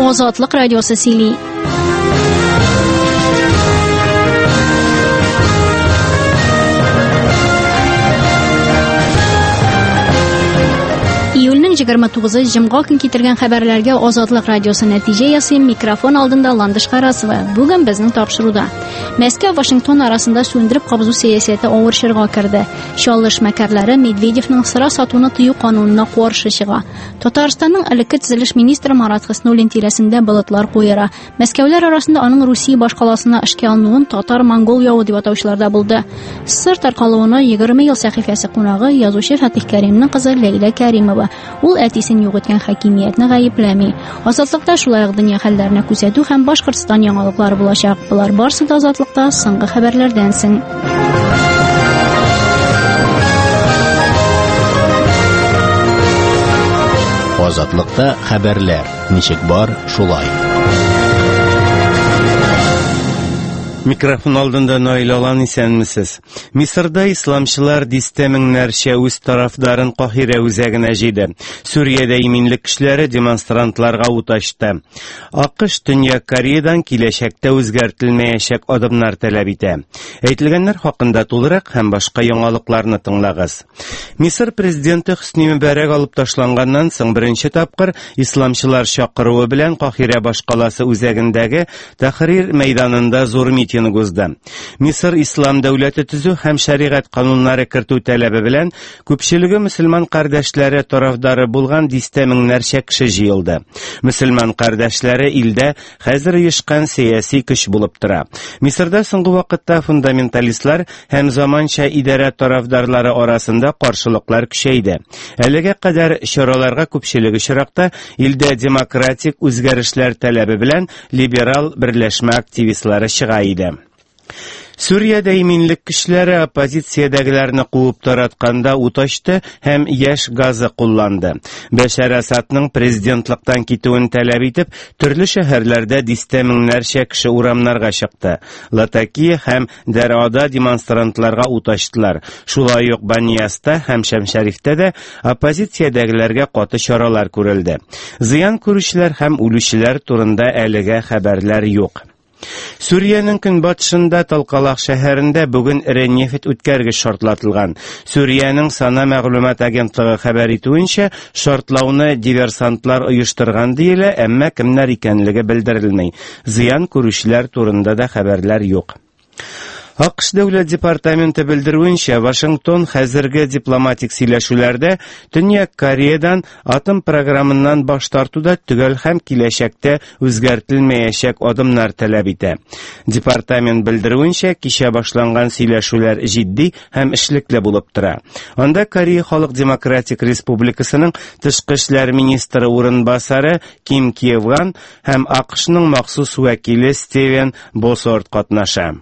Ozodlik radiosi Sili. Iyulning 29-i jumg'a kun keltirgan xabarlarga Ozodlik radiosi natija yasin mikrofon oldinda Landish Qarasova. Bugun bizning topshiruvda Moskva va Washington arasida so'ndirib qabzu siyosati og'ir shirg'a kirdi. Shollashmakarlari Medvedevning sira sotuvni tiyu qonunini qo'rshishiga. Tataristonning ilki tizilish ministri Marat Xisnulin tirasida bulutlar qo'yara. Moskvalar arasida uning Rossiya boshqalasini ishga olnuun Tatar Mongol Yahudi vatavchilarda bo'ldi. Sir tarqaluvini 20 yil sahifasi qonog'i yozuvchi Fatih Karimning qizi Leyla Karimova. Ул әтисен югыткан хакимиятны гаепләми. Азатлыкта шулай ук дөнья хәлләренә күзәтү һәм Башкортстан яңалыклары булачак. Булар барысы да азатлыкта соңгы хәбәрләрдән соң. Азатлыкта хәбәрләр. Ничек бар, шулай. Mikrofon aldında Nail Alan исәнмесез. Мисырда исламчылар дистәмеңнәрчә үз тарафдарын Кахира үзәгенә җыйды. Сүриядә иминлек кешеләре демонстрантларга ут ачты. АКШ Төньяк Кореядан киләчәктә үзгәртелмәячәк адымнар таләп итә. Әйтелгәннәр хакында тулырак һәм башка яңалыкларны тыңлагыз. Мисыр президенты Хосни Мөбарак алып ташланганнан соң беренче тапкыр исламчылар чакыруы белән Кахира башкаласы үзәгендәге Тахрир мәйданында зур митинг узды. Мисыр ислам дәүләте төзү һәм шәригать кануннары кертү таләбе белән күпчелеге мөселман кардәшләре тарафдары булган дистәмеңнәрчә кеше җыелды. Мөселман кардәшләре илдә хәзер оешкан сияси көч булып тора. Мисырда соңгы вакытта фундаменталистлар һәм заманча идарә тарафдарлары арасында каршылыклар көчәйде. Әлегә кадәр чараларга күпчелеге чиракта илдә демократик үзгәрешләр таләбе белән либерал берләшмә активистлары чыга иде. Сүриядә иминлек кешеләре оппозициядәгеләрне куып таратканда ут ачты һәм яшь газы кулланды. Бәшәр Асадның президентлыктан китүен таләп итеп, төрле шәһәрләрдә дистәмеңнәрчә кеше урамнарга чыкты. Латакия һәм Дәрада демонстрантларга ут ачтылар. Шулай ук Банияста һәм Шәмшәрифтә дә оппозициядәгеләргә каты чаралар күрелде. Зыян күрүчеләр һәм үлүчеләр турында әлегә хәбәрләр юк. Сүриянең көнбатышында Талкалак шәһәрендә бүген ире нефт үткәргеч шартлатылган. Сүриянең сана мәгълүмат агентлыгы хәбәр итүенчә, шартлауны диверсантлар оештырган диелә, әмма кемнәр икәнлеге белдерелмәй. Зыян күрүчеләр турында да хәбәрләр юк. АКШ дәүләт департаменты белдерүенчә, Вашингтон хәзерге дипломатик сөйләшүләрдә Төньяк Кореядан атом программыннан баш тартуда төгәл һәм киләчәктә үзгәртелмәячәк адымнар таләп итә. Департамент белдерүенчә, кичә башланган сөйләшүләр җитди һәм эшлекле булып тора. Анда Корея Халык Демократик Республикасының тышкы эшләр министры урынбасары Ким Киевган һәм АКШның махсус вәкиле Стивен Босорт катнаша.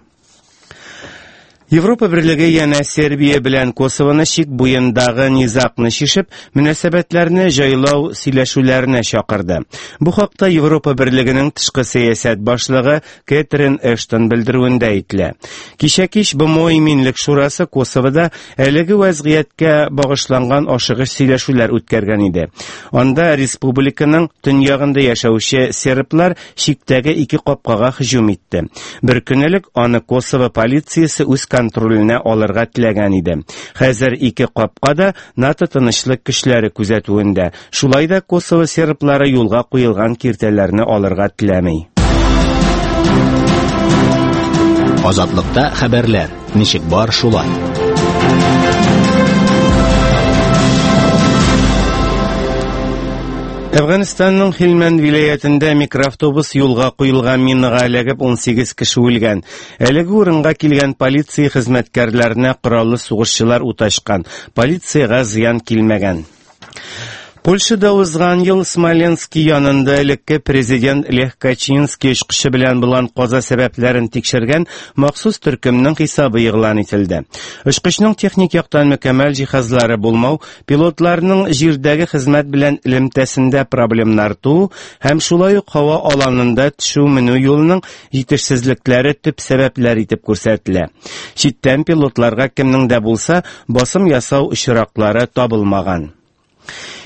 Европа Берлеге яна Сербия белән Косовоны шик буендагы низакны шишеп, мөнәсәбәтләрне җайлау сөйләшүләренә чакырды. Бу хакта Европа Берлегенең тышкы сәясәт башлыгы Кэтрин Эштон белдерүендә әйтелә. Кичә кич БМО иминлек шурасы Косовода әлеге вазгыятькә багышланган ашыгыч сөйләшүләр үткәргән иде. Анда республиканың төньягында яшәүче серблар шиктәге ике капкага һөҗүм итте. Бер көнлек аны Косово полициясе үз контролына алырга теләгән иде. Хәзер ике капкада НАТО тынычлык көчләре күзәтүендә. Шулай да Косово серблары юлга куелган киртәләрне алырга теләмәй. Азатлыкта хәбәрләр. Ничек бар, шулай. Әфганстанның Хилманд вилаятында микроавтобус юлга куелган минага эләгеп 18 кеше үлгән. Әлеге урынга килгән полиция хезмәткәрләренә кораллы сугышчылар ут ачкан. Полициягә зыян килмәгән. Польшада узган ел Смоленск янында элекке президент Лех Качинский очкышы белән булган каза сәбәпләрен тикшергән махсус төркемнең хисабы игълан ителде. Очкычның техник яктан мөкәммәл җиһазлары булмау, пилотларның җирдәге хезмәт белән элемтәсендә проблемнар туу һәм шулай ук һава аланында төшү-менү юлының җитешсезлекләре төп сәбәпләр итеп күрсәтелә. Читтән пилотларга кемнең дә булса басым ясау очраклары табылмаган.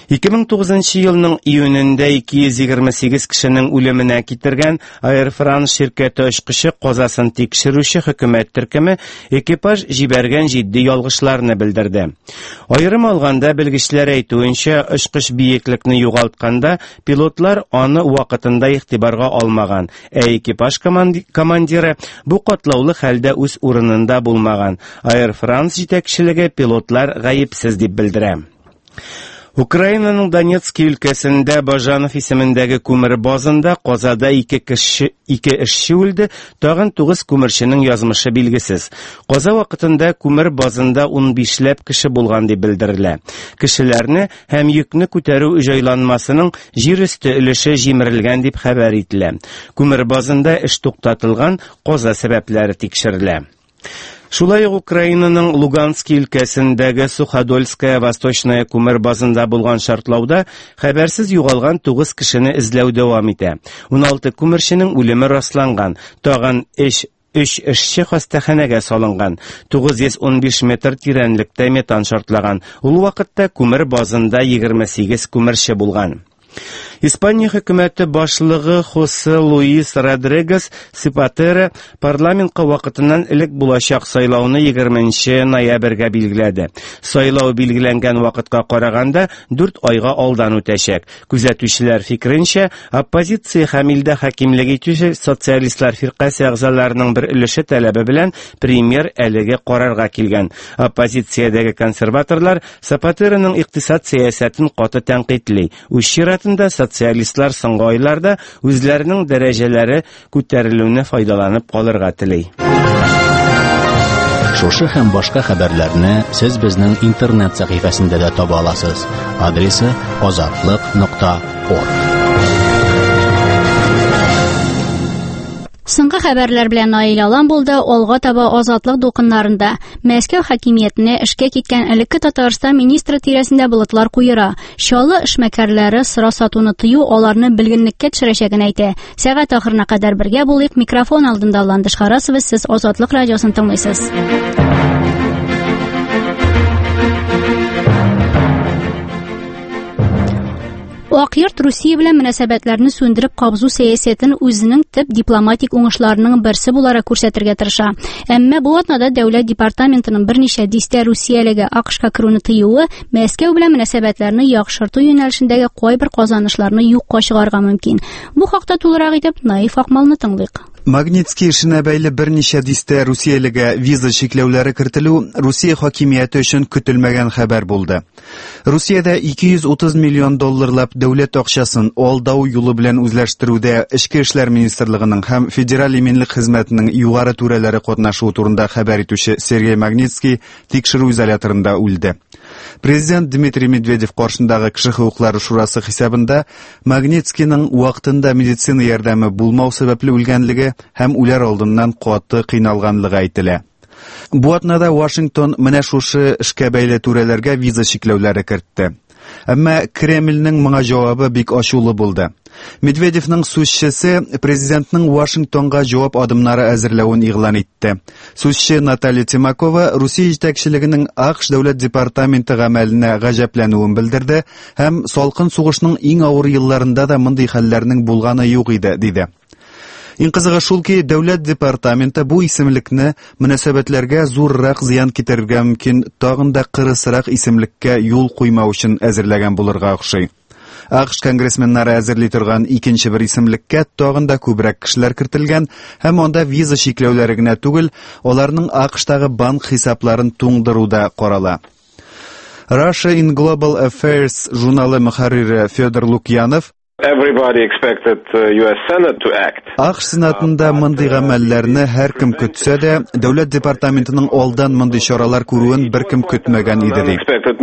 2009 елның июнендә 228 кешенең үлеменә китергән Air France şirkәте очкычы казасын тикшерүче хөкүмәт төркеме экипаж җибәргән җитди ялгышларны белдерде. Аерым алганда белгечләр әйтүенчә, очкыч биеклекне югалтканда пилотлар аны вакытында игътибарга алмаган, экипаж командиры бу катлаулы хәлдә үз урынында булмаган. Air France җитәкчелеге пилотлар гаепсез дип белдерә. Украинаның Донецк өлкәсендә Бажанов исемендәге күмер базында казада 2 эшче үлде, тагын 9 күмерченең язмышы билгесез. Каза вакытында күмер базында 15ләп кеше булган дип белдерелә. Кешеләрне һәм йөкне күтәрү җайланмасының җир өсте өлеше җимерелгән дип хәбәр ителә. Күмер базында эш туктатылган, каза сәбәпләре тикшерелә. Шулай Украинаның Луганск өлкәсендәге Суходольская Восточная күмер базында булган шартлауда хәбәрсез югалган 9 кешене эзләү дәвам итә. 16 күмерченең үлеме расланган, тагын 3 эшче хастаханәгә салынган. 915 метр тирәнлектә метан шартлаган. Ул вакытта күмер базында 28 күмерче булган. Испания хөкүмәте башлыгы Хосе Луис Родригес Сипатера парламентка вакытыннан элек булачак сайлауны 20 ноябрьгә билгеләде. Сайлау билгеләнгән вакытка караганда 4 айга алдан үтәчәк. Күзәтүчеләр фикеренчә, оппозиция һәм илдә хакимлек итүче социалистлар фиркасы әгъзаларының бер өлеше таләбе белән премьер әлеге карарга килгән. Оппозициядәге консерваторлар Сапатераның икътисад сәясәтен каты тәнкыйтьли. Үз чиратында социалистлар соңгы айларда үзләренең дәрәҗәләре күтәрелүенә файдаланып калырга тели. Шушы һәм башка хәбәрләрне сез безнең интернет сәхифәсендә дә таба аласыз. Адресы azatlyk.org. Соңгы хәбәрләр белән Наил Алан булды. Алга таба азатлык дулкыннарында Мәскәү хакимиятенә эшкә киткән элекке Татарстан министры тирәсендә болытлар куера. Шалы эшмәкәрләре сыра сатуны тыю аларны белгенлеккә төшерәчәген әйтә. Сәгать ахырына кадәр бергә булыйк. Микрофон алдында Ландыш Харасова, сез Азатлык радиосын тыңлыйсыз. Акъйорт Русия белән мөнәсәбәтләрне сүндереп кабзу сәясәтен үзенең төп дипломатик уңышларының берсе буларак күрсәтергә тырыша. Әмма бу атнада дәүләт департаментының берничә дистә Русиялеге АКШка керүне тыюы Мәскәү белән мөнәсәбәтләрне яхшырту юнәлешендәге кайбер казанышларны юкка чыгарга мөмкин. Бу хакта тулырак итеп Наиф Акмалны тыңлыйк. Магнитский эшенә бәйле берничә дистә Русиялеге виза шикләүләре кертелү Русия хакимияте өчен көтелмәгән хәбәр булды. Русиядә 230 миллион долларлап дәүләт акчасын алдау юлы белән үзләштерүдә Эчке эшләр министрлыгының һәм федераль иминлек хезмәтенең югары түрәләре катнашуы турында хәбәр итүче Сергей Магнитский тикшерү изоляторында үлде. Президент Дмитрий Медведев каршындагы кеше хукуклары шурасы хисабында Магнитскийның вакытында медицина ярдәме булмау сәбәпле үлгәнлеге һәм үләр алдыннан каты кыйналганлыгы әйтелә. Бу атнада Вашингтон менә шушы эшкә бәйле түрәләргә виза шикләүләре кертте. Әмма Кремльнең моңа җавабы бик ачулы булды. Медведевның сүзчесе президентның Вашингтонга җавап адымнары әзерләвен игълан итте. Сүзче Наталья Тимакова Русия җитәкчелегенең АКШ дәүләт департаменты гамәленә гаҗәпләнүен белдерде һәм салкын сугышның иң авыр елларында да мондый хәлләрнең булганы юк иде, диде. Иң кызыгы шул ки, дәүләт департаменты бу исемлекне мөнәсәбәтләргә зуррак зыян китерергә мөмкин, тагын да кырысрак исемлеккә юл куймау өчен әзерләгән булырга охшый. АКШ конгрессменнары әзерли торган икенче бер исемлеккә тагын да күбрәк кешеләр кертелгән һәм анда виза шикләүләре генә түгел, аларның АКШтагы банк хисапларын туңдыруда карала. Russia in Global Affairs журналы мөхәррире Федор Лукьянов Everybody expected US Senate to act. АКШ Сенатында мондый гамәлләрне һәркем көтсә дә, дәүләт департаментының алдан мондый чаралар күрүен беркем көтмәгән иде ди.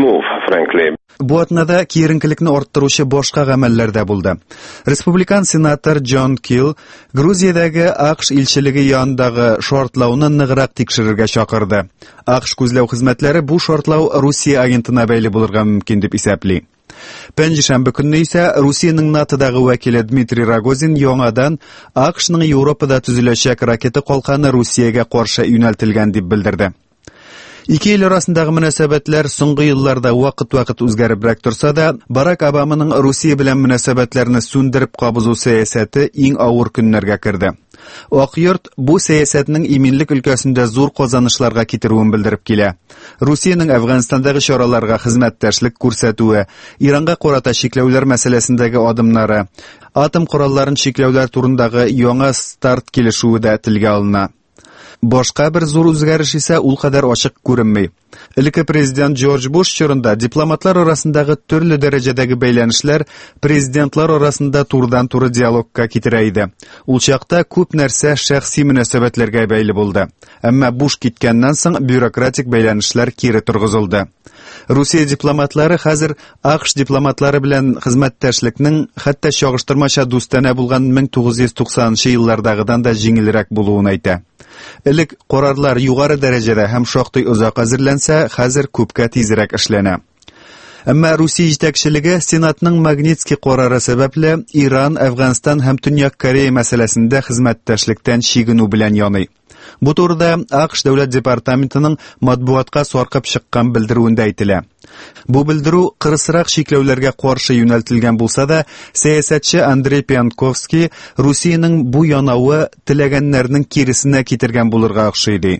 Бу атнада киеренкелекне арттыручы башка гамәлләр дә булды. Республикан сенатор Джон Килл Грузиядәге АКШ илчелеге янындагы шартлауны ныграк тикшерергә чакырды. АКШ күзләү хезмәтләре бу шартлау Русия агентына бәйле булырга мөмкин дип исәпли. Пәнҗешәмбе көнне исә Русиянең НАТОдагы вәкиле Дмитрий Рогозин яңадан АКШның Европада төзеләчәк ракета калканы Русиягә каршы юнәлтелгән дип белдерде. Ике ил арасындагы мөнәсәбәтләр соңгы елларда вакыт-вакыт үзгәребрәк торса да, Барак Обаманың Русия белән мөнәсәбәтләрне сүндереп кабызу сәясәте иң авыр көннәргә керде. Ак йорт бу сәясәтнең иминлек өлкәсендә зур казанышларга китерүен белдереп килә. Русиянең Әфганстандагы чараларга хезмәттәшлек күрсәтүе, Иранга карата чикләүләр мәсьәләсендәге адымнары, атом коралларын чикләүләр турындагы яңа старт килешүе дә телгә алына. Башка бер зур үзгәреш исә ул кадәр ачык күренми. Элекке президент Джордж Буш чорында дипломатлар арасындагы төрле дәрәҗәдәге бәйләнешләр президентлар арасында турыдан-туры диалогка китерә иде. Ул чакта күп нәрсә шәхси мөнәсәбәтләргә бәйле булды. Әмма Буш киткәннән соң бюрократик бәйләнешләр кире торгызылды. Русия дипломатлары хәзер АКШ дипломатлары белән хезмәттәшлекнең хәтта чагыштырмача дустанә булган 1990 еллардагыдан да җиңелрәк булуын әйтә. Элек карарлар югары дәрәҗәдә һәм шактый озак әзерләнсә, хәзер күпкә тизрәк эшләнә. Әмма Русия җитәкчелеге Сенатның Магнитский карары сәбәпле Иран, Әфганстан һәм Төньяк Корея мәсьәләсендә хезмәттәшлектән чигенү белән яный. Бу турыда АКШ дәүләт департаментының матбугатка саркып чыккан белдерүендә әйтелә. Бу белдерү кырысрак чикләүләргә каршы юнәлтелгән булса да, сәясәтче Андрей Пьянковский Русиянең бу янавы теләгәннәрнең киресенә китергән булырга охшый ди.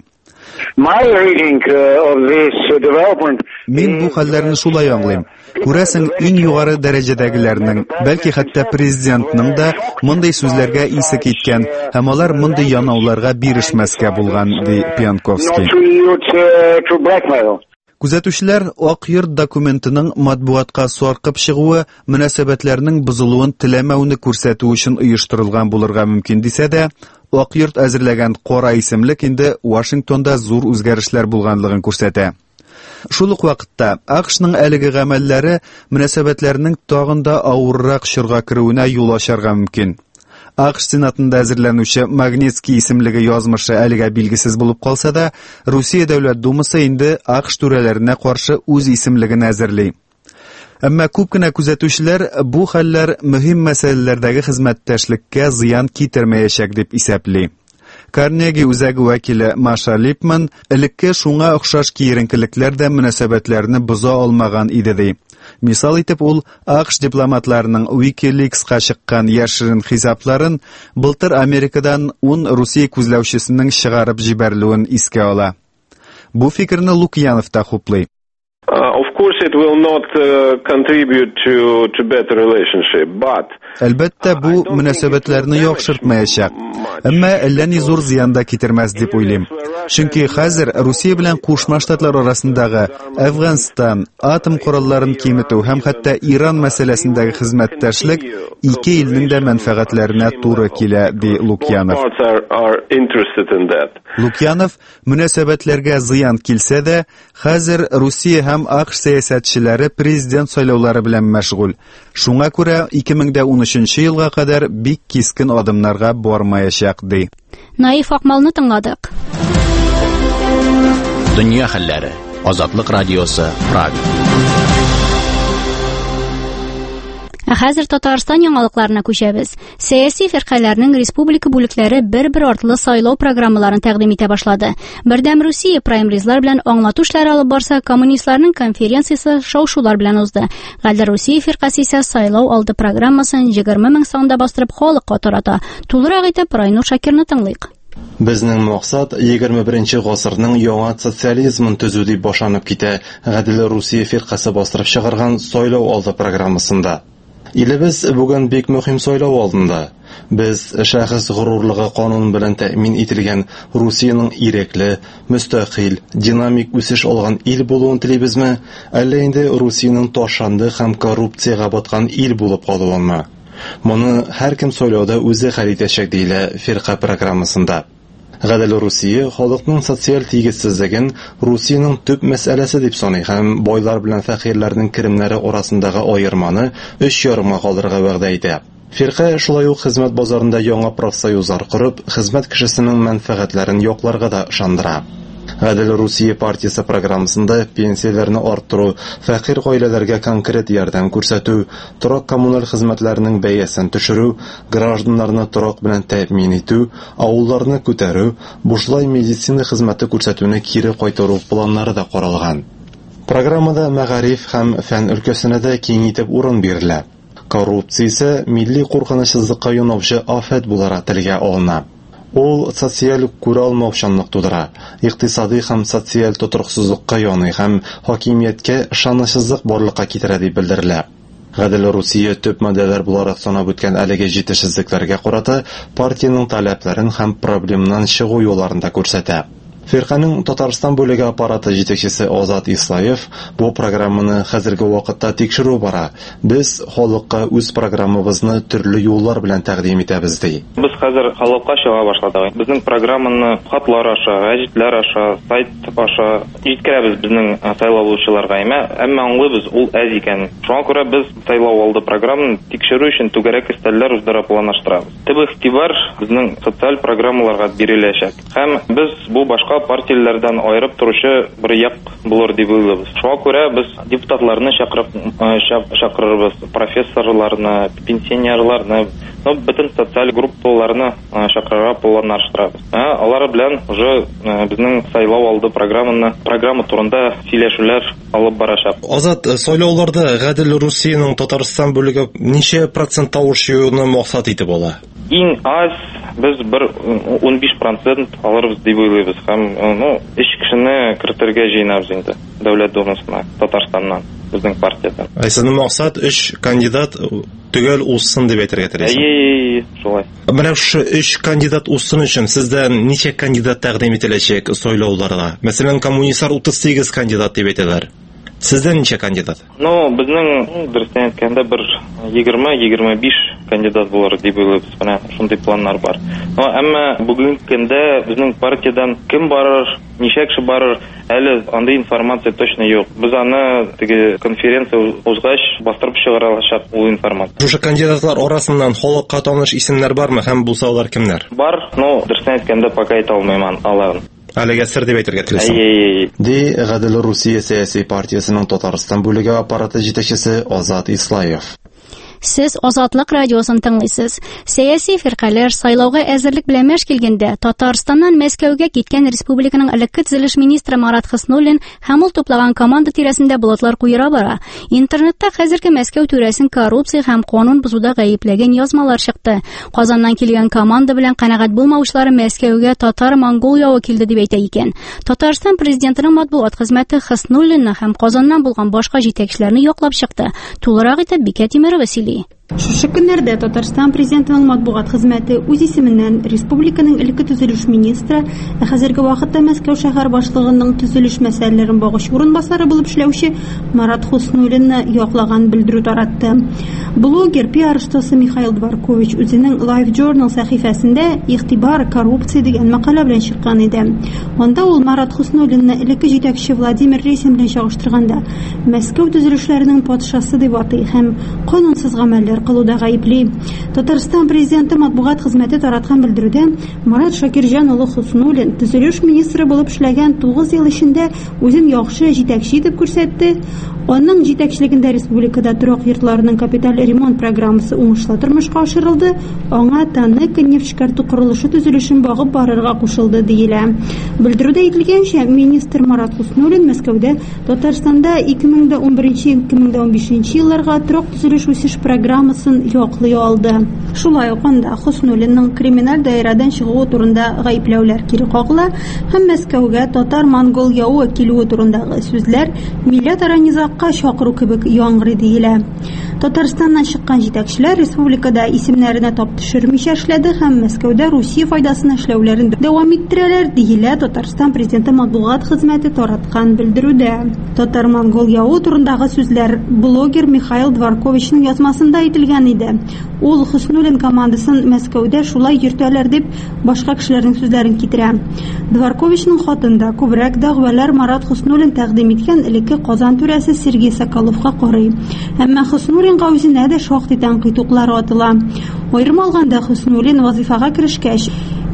Мин бу хәлләрне шулай аңлыйм. Күрәсең, иң югары дәрәҗәдәгеләрнең, бәлки хәтта президентның да мондый сүзләргә исе киткән, һәм алар мондый янауларга бирешмәскә булган, ди Пьянковский. Күзәтүчеләр Ак йорт документының матбугатка саркып чыгуы мөнәсәбәтләрнең бозылуын теләмәүне күрсәтү өчен оештырылган булырга мөмкин дисә дә, Ак йорт әзерләгән кара исемлек инде Вашингтонда зур үзгәрешләр булганлыгын күрсәтә. Шул ук вакытта АКШның әлеге гамәлләре мөнәсәбәтләрнең тагын да авыррак чорга керүенә юл ачарга мөмкин. АКШ Сенатында әзерләнүче Магнитский исемлеге язмышы әлегә билгесез булып калса да, Русия дәүләт думасы инде АКШ түрәләренә каршы үз исемлеген әзерли. Әмма күп кенә күзәтүчеләр бу хәлләр мөһим мәсьәләләрдәге хезмәттәшлеккә зыян китермәячәк дип исәпли. Карнеги үзәге вәкиле Маша Липман элекке шуңа охшаш киеренкелекләр дә мөнәсәбәтләрне боза алмаган иде ди. Мисал итеп ул АКШ дипломатларының WikiLeaks'ка чыккан яшерен хисапларын былтыр Америкадан 10 Русия күзләүчесенең чыгарып җибәрелүен искә ала. Бу фикерне Лукьянов та хуплый. Of course it will not contribute to better relationship, but Әлбәттә, бу мөнәсәбәтләрне яхшыртмаячак. Әмма әллә ни зур зыян да китермәс дип уйлыйм. Чөнки хәзер Русия белән Кушма Штатлар арасындагы Әфганстан, атом коралларын киметү һәм хәтта Иран мәсьәләсендәге хезмәттәшлек ике илнең дә мәнфәгатьләренә туры килә, ди Лукьянов. Лукьянов мөнәсәбәтләргә зыян килсә дә, хәзер Русия һәм АКШ сәясәтчеләре президент сайлаулары белән мәшгуль. Шуңа күрә 2013 елга кадәр бик кискен адымнарга бармаячак, ди. Наиф Акмалны тыңладык. Дөнья хәлләре. Азатлык радиосы, Прага. Хәзер Татарстан яңалыкларына күчәбез. Сәяси фиркаларның республика бүлекләре бер-бер артлы сайлау программаларын тәкъдим итә башлады. Бердәм Русия праймеризлар белән аңлату эшләре алып барса, коммунистларның конференциясе шау-шулар белән узды. Гадел Русия фиркасы исә сайлау алды программасын 20 мең санда бастырып халыкка тарата. Тулырак итеп Райнур Шакирны тыңлыйк. Безнең максат 21 гасырның яңа социализмын төзү дип башланып китә Гадел Русия фиркасы бастырып чыгарган сайлау алды программасында. Илебез бүген бик мөһим сайлау алдында. Без шәхес горурлыгы канун белән тәэмин ителгән Русиянең ирекле, мөстәкыйль, динамик үсеш алган ил булуын телибезме, әллә инде Русиянең ташанды һәм коррупциягә баткан ил булып калуынмы? Моны һәркем сайлауда үзе хәл итәчәк диелә фирка программасында. Гадел Русия халыкның социаль тигезсезлеген Русиянең төп мәсьәләсе дип саный һәм байлар белән фәкыйрьләрнең керемнәре арасындагы аерманы 3 ярымга калдырырга вәгъдә итә. Фирка шулай ук хезмәт базарында яңа профсоюзлар корып, хезмәт кешесенең мәнфәгатьләрен якларга да ышандыра. Гадел Русия партиясе программасында пенсияләрне арттыру, фәкыйрь гаиләләргә конкрет ярдәм күрсәтү, торак коммуналь хезмәтләрнең бәясен төшерү, гражданнарны торак белән тәэмин итү, авылларны күтәрү, бушлай медицина хезмәте күрсәтүне кире кайтару планнары да каралган. Программада мәгариф һәм фән өлкәсенә дә киң итеп урын бирелә. Коррупция исә милли куркынычсызлыкка юнавчы афәт буларак телгә алына. Ул социаль күралмаучанлык тудыра, икътисади һәм социаль тотрыксызлыкка яный һәм хакимияткә ышанычсызлык барлыкка китерә дип белдерелә. Гадел Русия төп модельләр буларак санап үткән әлеге җитешсезлекләргә карата партияның таләпләрен һәм проблемнан чыгу юлларын да күрсәтә. Фирканың Татарстан бүлеге аппараты җитәкчесе Азат Ислаев бу программаны хәзерге вакытта тикшерү бара. Без халыкка үз программабызны төрле юллар белән тәкъдим итәбез ди. Без хәзер халыкка чыга башладык. Безнең программаны хатлар аша, гәҗитләр аша, сайт аша җиткерәбез безнең сайлаучыларга. Әмма аңлыйбыз, ул әз икән. Шуңа күрә без сайлау алды программаны тикшерү өчен түгәрәк өстәлләр үздәре планлаштырабыз. Төп игътибар безнең социаль программаларга биреләчәк. Һәм без бу башка партияләрдән айырып торучы бер як булыр дип уйлыйбыз. Шуңа күрә без депутатларны чакырырбыз, профессорларны, пенсионерларны, бөтен социаль группаларны чакырырга планлаштырабыз. Алар белән уже безнең сайлау алды программа турында сөйләшүләр алып барачак. Азат, сайлауларда Гадел Русиянең Татарстан бүлеге ничә процент тавыш җыюны максат итеп ала? Иң аз без 15% алырбыз дип уйлыйбыз. Һәм 3 кешене кертергә җыенабыз инде Дәүләт Думасына Татарстаннан, безнең партиядан. Сезнең максат 3 кандидат түгел узсын дип әйтергә телисез. Шулай. Менә шу 3 кандидат узсын өчен сездән ничә кандидат тәкъдим ителәчәк сайлауларга? Мәсәлән, коммунистлар 38 кандидат дип әйтәләр. Сездән ничә кандидат? Безнең дөрестән әйткәндә бер 20-25 кандидат булыр дип уйлыйбыз. Менә шундый планнар бар. Әмма бүгенге көндә безнең партиядан кем барыр, ничә кеше барыр, әле андый информация точно юк. Без аны теге конференция узгач бастырып чыгарачак ул информация. Шушы кандидатлар арасыннан халыкка таныш исемнәр бармы һәм булса алар кемнәр? Бар, дөрестән әйткәндә пока әйтә алмыйм аларын. Әлегә сер дип әйтергә телисез. Ди Гадел Русия сәяси партиясының Татарстан бүлеге аппараты җитәкчесе Азат Ислаев. Сез Азатлык радиосын тыңлыйсыз. Сәяси фиркалар сайлауга әзерлек белән мәш килгәндә Татарстаннан Мәскәүгә киткән республиканың элекке төзелеш министры Марат Хыснуллин һәм ул туплаган команда тирәсендә болотлар куера бара. Интернетта хәзерге Мәскәү түрәсен коррупция һәм канун бозуда гаепләгән язмалар чыкты. Казаннан килгән команда белән канәгать булмаучылар Мәскәүгә татар-монгол явы килде дип әйтә икән. Татарстан президентының матбугат хезмәте Хыснуллинны һәм Казаннан булган башка җитәкчеләрне яклап чыкты. Тулырак итеп Бикә Тимерова сөйли. Шушы көннәрдә Татарстан президентының матбугат хезмәте үз исеменнән республиканың элекке төзелеш министры, хәзерге вакытта Мәскәү шәһәр башлыгының төзелеш мәсьәләләрен багыш урынбасары булып эшләүче Марат Хыснуллинны яклаган белдерү таратты. Блогер, пиарщица Михаил Дворкович үзенең Life Journal сәхифәсендә игътибар коррупция дигән макала белән чыккан иде. Анда ул Марат Хыснуллинны элекке җитәкче Владимир Рейсин белән чагыштырганда Мәскәү төзелешләренең патшасы дип атый һәм канунсыз гамәлләр кылуда гаепли. Татарстан президенты матбугат хезмәте тараткан белдерүдә Марат Шакирҗан улы Хыснуллин төзелеш министры булып эшләгән 9 ел эчендә үзен яхшы җитәкче итеп күрсәтте. Аның җитәкчелегендә республикада торак йортларының капиталь ремонт программасы уңышлы тормышка ашырылды. Аңа Танык нефть-чикарту курылышы төзелешен багып барырга кушылды диелә. Белдерүдә әйтелгәнчә, министр Марат Хыснуллин Мәскәүдә Татарстанда 2011-2015 елларга торак төзелеш үсеш программасын яклый алды. Шулай ук анда Хыснуллинның криминаль даирәдән чыгуы турында гаепләүләр кире кагыла һәм Мәскәүгә татар-монгол явы килүе турындагы сүзләр милләтара низакка чакыру кебек яңгырый диелә. Татарстаннан чыккан җитәкчеләр республикада исемнәренә тап төшермичә эшләде һәм Мәскәүдә Русия файдасына эшләүләрен дәвам иттерәләр диелә Татарстан президенты матбугат хезмәте тараткан белдерүдә. Татар-монгол явы турындагы сүзләр блогер Михаил Дворковичның язмасында әйтелгән иде. Ул Хыснуллин командасын Мәскәүдә шулай йөртәләр дип башка кешеләрнең сүзләрен китерә. Дворковичның хатында күбрәк дәгъвалар Марат Хыснуллин тәкъдим иткән элекке Казан түрәсе Сергей Соколовка карый. Әмма Хыснуллинга үзенә дә шактый тәнкыйть уклары атыла. Аерым алганда Хыснуллин вазифага керешкәч,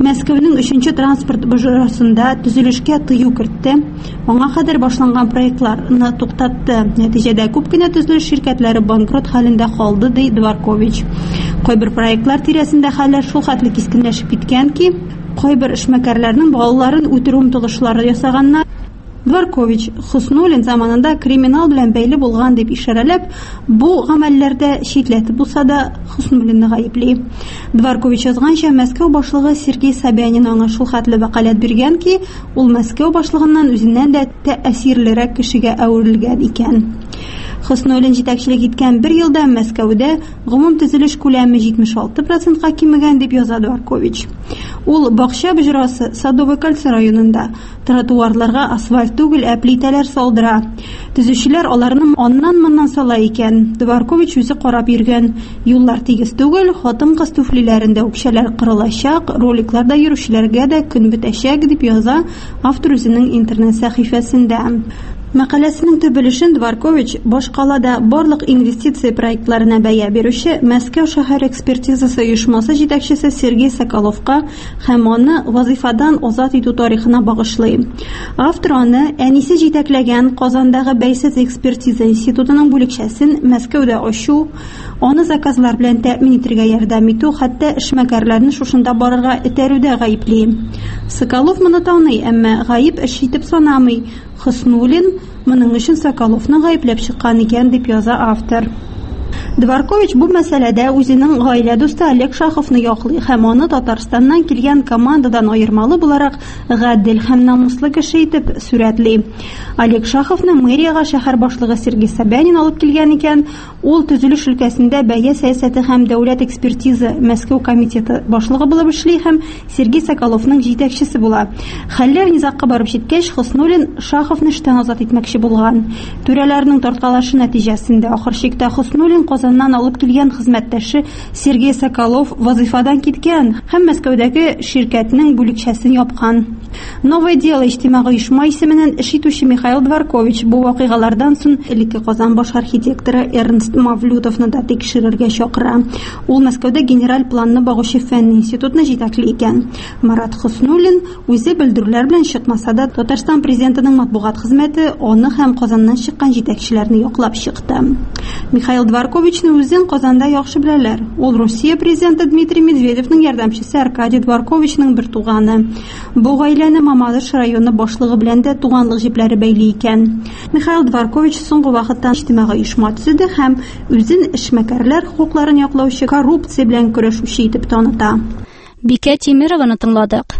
Мәскәүнең 3-нче транспорт бюросында төзелешкә тыю кертте. Аңа кадәр башланган проектларны туктатты. Нәтиҗәдә күп кенә төзелеш ширкәтләре банкрот хәлендә калды, ди Дворкович. Кайбер проектлар тирәсендә хәлләр шул хәтле кискенләшеп киткән ки, кайбер эшмәкәрләрнең балаларын үтерү омтылышлары ясаганнар. Дворкович Хуснуллин заманында криминал белән бәйле булган дип ишарәләп, бу гамәлләрдә шикләтеп булса да Хуснуллинны гаепли. Дворкович язганча, Мәскәү башлыгы Сергей Собянин аңа шул хәтле вәкаләт биргән ки, ул Мәскәү башлыгыннан үзеннән дә тәэсирлерәк кешегә әверелгән икән. Хуснуллин җитәкчелек иткән 1 елда Мәскәүдә гомум төзелеш күләме 76%-ка кимегән дип яза Дворкович. Ул бакча бөҗрасы Садовое кольцо районында тротуарларга асфальт түгел, плитәләр салдыра. Төзүчеләр аларны аннан-моннан сала икән. Дворкович үзе карап йөргән. Юллар тигез түгел, хатын-кыз туфлиләрендә үкчәләр кырылачак, роликларда йөрүчеләргә дә көн бетәчәк дип яза автор үзенең интернет сәхифәсендә. Мәкаләсенең төбелешен Дворкович башкалада барлык инвестиция проектларына бәя бирүче Мәскәү шәһәр экспертизасы оешмасы җитәкчесе Сергей Соколовка һәм аны вазифадан азат итү тарихына багышлый. Автор аны әнисе җитәкләгән Казандагы Бәйсез экспертиза институтының бүлекчәсен Мәскәүдә ачу, аны заказлар белән тәэмин итәргә ярдәм итү, хәтта эшмәкәрләрне шушында барырга этәрүдә гаепли. Соколов моны таный, әмма гаеп эш итеп санамый. Хуснуллин моның өчен Соколовны гаепләп чыккан икән дип яза автор. Дворкович бу мәсьәләдә үзенең гаилә дусты Олег Шаховны яклый һәм аны Татарстаннан килгән командадан аермалы буларак гадел һәм намуслы кеше итеп сүрәтли. Олег Шаховны мэрияга шәһәр башлыгы Сергей Собянин алып килгән икән. Ул төзелеш өлкәсендә бәя сәясәте һәм дәүләт экспертиза Мәскәү комитеты башлыгы булып эшли һәм Сергей Соколовның җитәкчесе була. Хәлләр низакка барып җиткәч, Хуснуллин Шаховны эштән азат итмәкче булган. Түрәләрнең тарткалашы нәтиҗәсендә ахыр чиктә Хуснуллин Казаннан алып килгән хезмәттәше Сергей Соколов вазифадан киткән һәм Мәскәүдәге ширкәтнең бүлекчәсен япкан. Новое дело иҗтимагый оешма исеменнән эш итүче Михаил Дворкович бу вакыйгалардан соң элекке Казан баш архитекторы Эрнст Мавлютовны да тикшерергә чакыра. Ул Мәскәүдә генераль планны багучы фән институтны җитәкли икән. Марат Хуснуллин үзе белдерүләр белән чыкмаса да, Татарстан президентының матбугат хезмәте аны һәм Казаннан чыккан җитәкчеләрне яклап чыкты. Михаил Дворковичны үзен Казанда яхшы беләләр. Ул Россия президенты Дмитрий Медведевның ярдәмчесе Аркадий Дворковичның бер туганы. Бу гаиләне Мамадыш районы башлыгы белән дә туганлык җипләре бәйли икән. Михаил Дворкович соңгы вакытта иҗтимагый оешма төзеде һәм үзен эшмәкәрләр хукукларын яклаучы, коррупция белән көрәшүче итеп таныта. Бикә Тимированы тыңладык.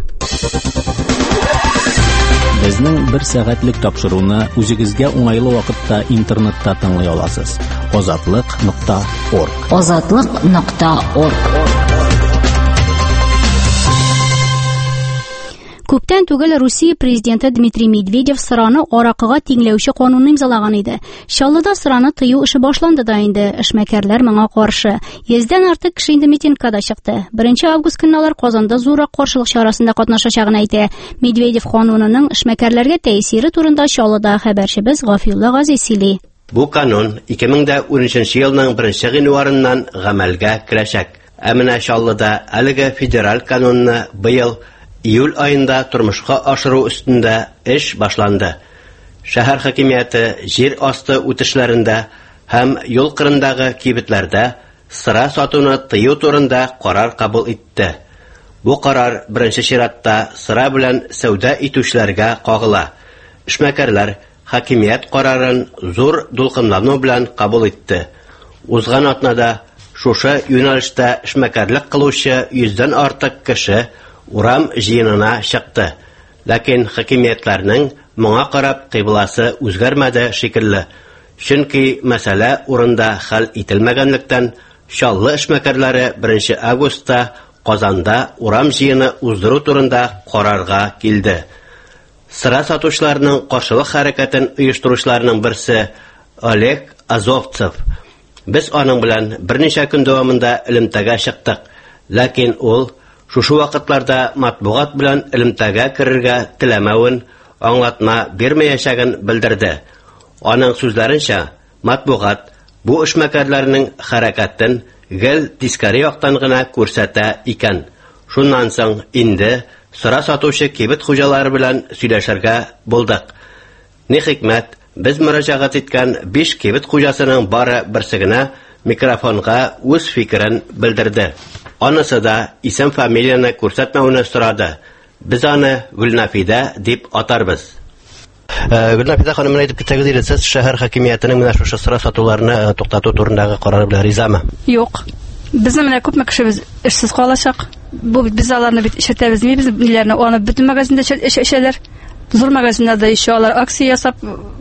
Безнең 1 сәгатьлек тапшыруны үзегезгә уңайлы вакытта интернетта тыңлый аласыз. Озатлык.орг. Озатлык.орг. Күптән түгел Русия президенты Дмитрий Медведев сыраны аракыга тиңләүче канунны имзалаган иде. Чаллыда сыраны тыю эше башланды да инде. Эшмәкәрләр моңа каршы. 100дән артык кеше инде митингка да чыкты. 1 август көнне алар Казанда зуррак каршылык чарасында катнашачагын әйтә. Медведев канунының эшмәкәрләргә тәэсире турында Чаллыда хәбәрчебез Гафилла Газиз сөйли. Бу канун 2013 елның 1 гыйнварыннан гамәлгә керәчәк. Ә менә Чаллыда әлеге федераль канунны быел июль айында тормышка ашыру өстендә эш башланды. Шәһәр хакимияте җир асты үтешләрендә һәм юл кырындагы кибетләрдә сыра сатуны тыю турында карар кабул итте. Бу карар беренче чиратта сыра белән сәүдә итүчеләргә кагыла. Эшмәкәрләр хакимият карарын зур дулкынлану белән кабул итте. Узган атнада шушы юнәлештә эшмәкәрлек кылучы 100дән артык кеше урам җыенына чыкты. Ләкин хакимиятләрнең моңа карап кыйбласы үзгәрмәде шикелле. Чөнки мәсьәлә урында хәл ителмәгәнлектән Чаллы эшмәкәрләре 1 августта Казанда урам җыены уздыру турында карарга килде. Сыра сатучыларның каршылык хәрәкәтен оештыручыларның берсе Олег Азовцев. Без аның белән берничә көн дәвамында элемтәгә чыктык. Ләкин ул шушы вакытларда матбугат белән элемтәгә керергә теләмәвен, аңлатма бирмәячәген белдерде. Аның сүзләренчә, матбугат бу эшмәкәрләрнең хәрәкәтен гел тискәре яктан гына күрсәтә икән. Шуннан соң инде сыра сатучы кибет хуҗалары белән сөйләшергә булдык. Ни хикмәт, без мөрәҗәгать иткән 5 кибет хуҗасының бары берсе генә микрофонга үз фикерен белдерде. Анысы да исем фамилияны күрсәтмәүне сорады. Biz аны Гөлнафидә дип атарбыз. Гөлнафидә ханым, әйтеп китәгез иде, сез шәһәр хакимиятының менә шушы сыра сатуларны туктату турындагы карары белән ризамы? Юк. Безнең менә күпме кешебез эшсез калачак. Бу бит без аларны бит эшләтәбез, без ниләрне аны бөтен магазинда эшләр. Зур магазиннарда еще алар акция ясап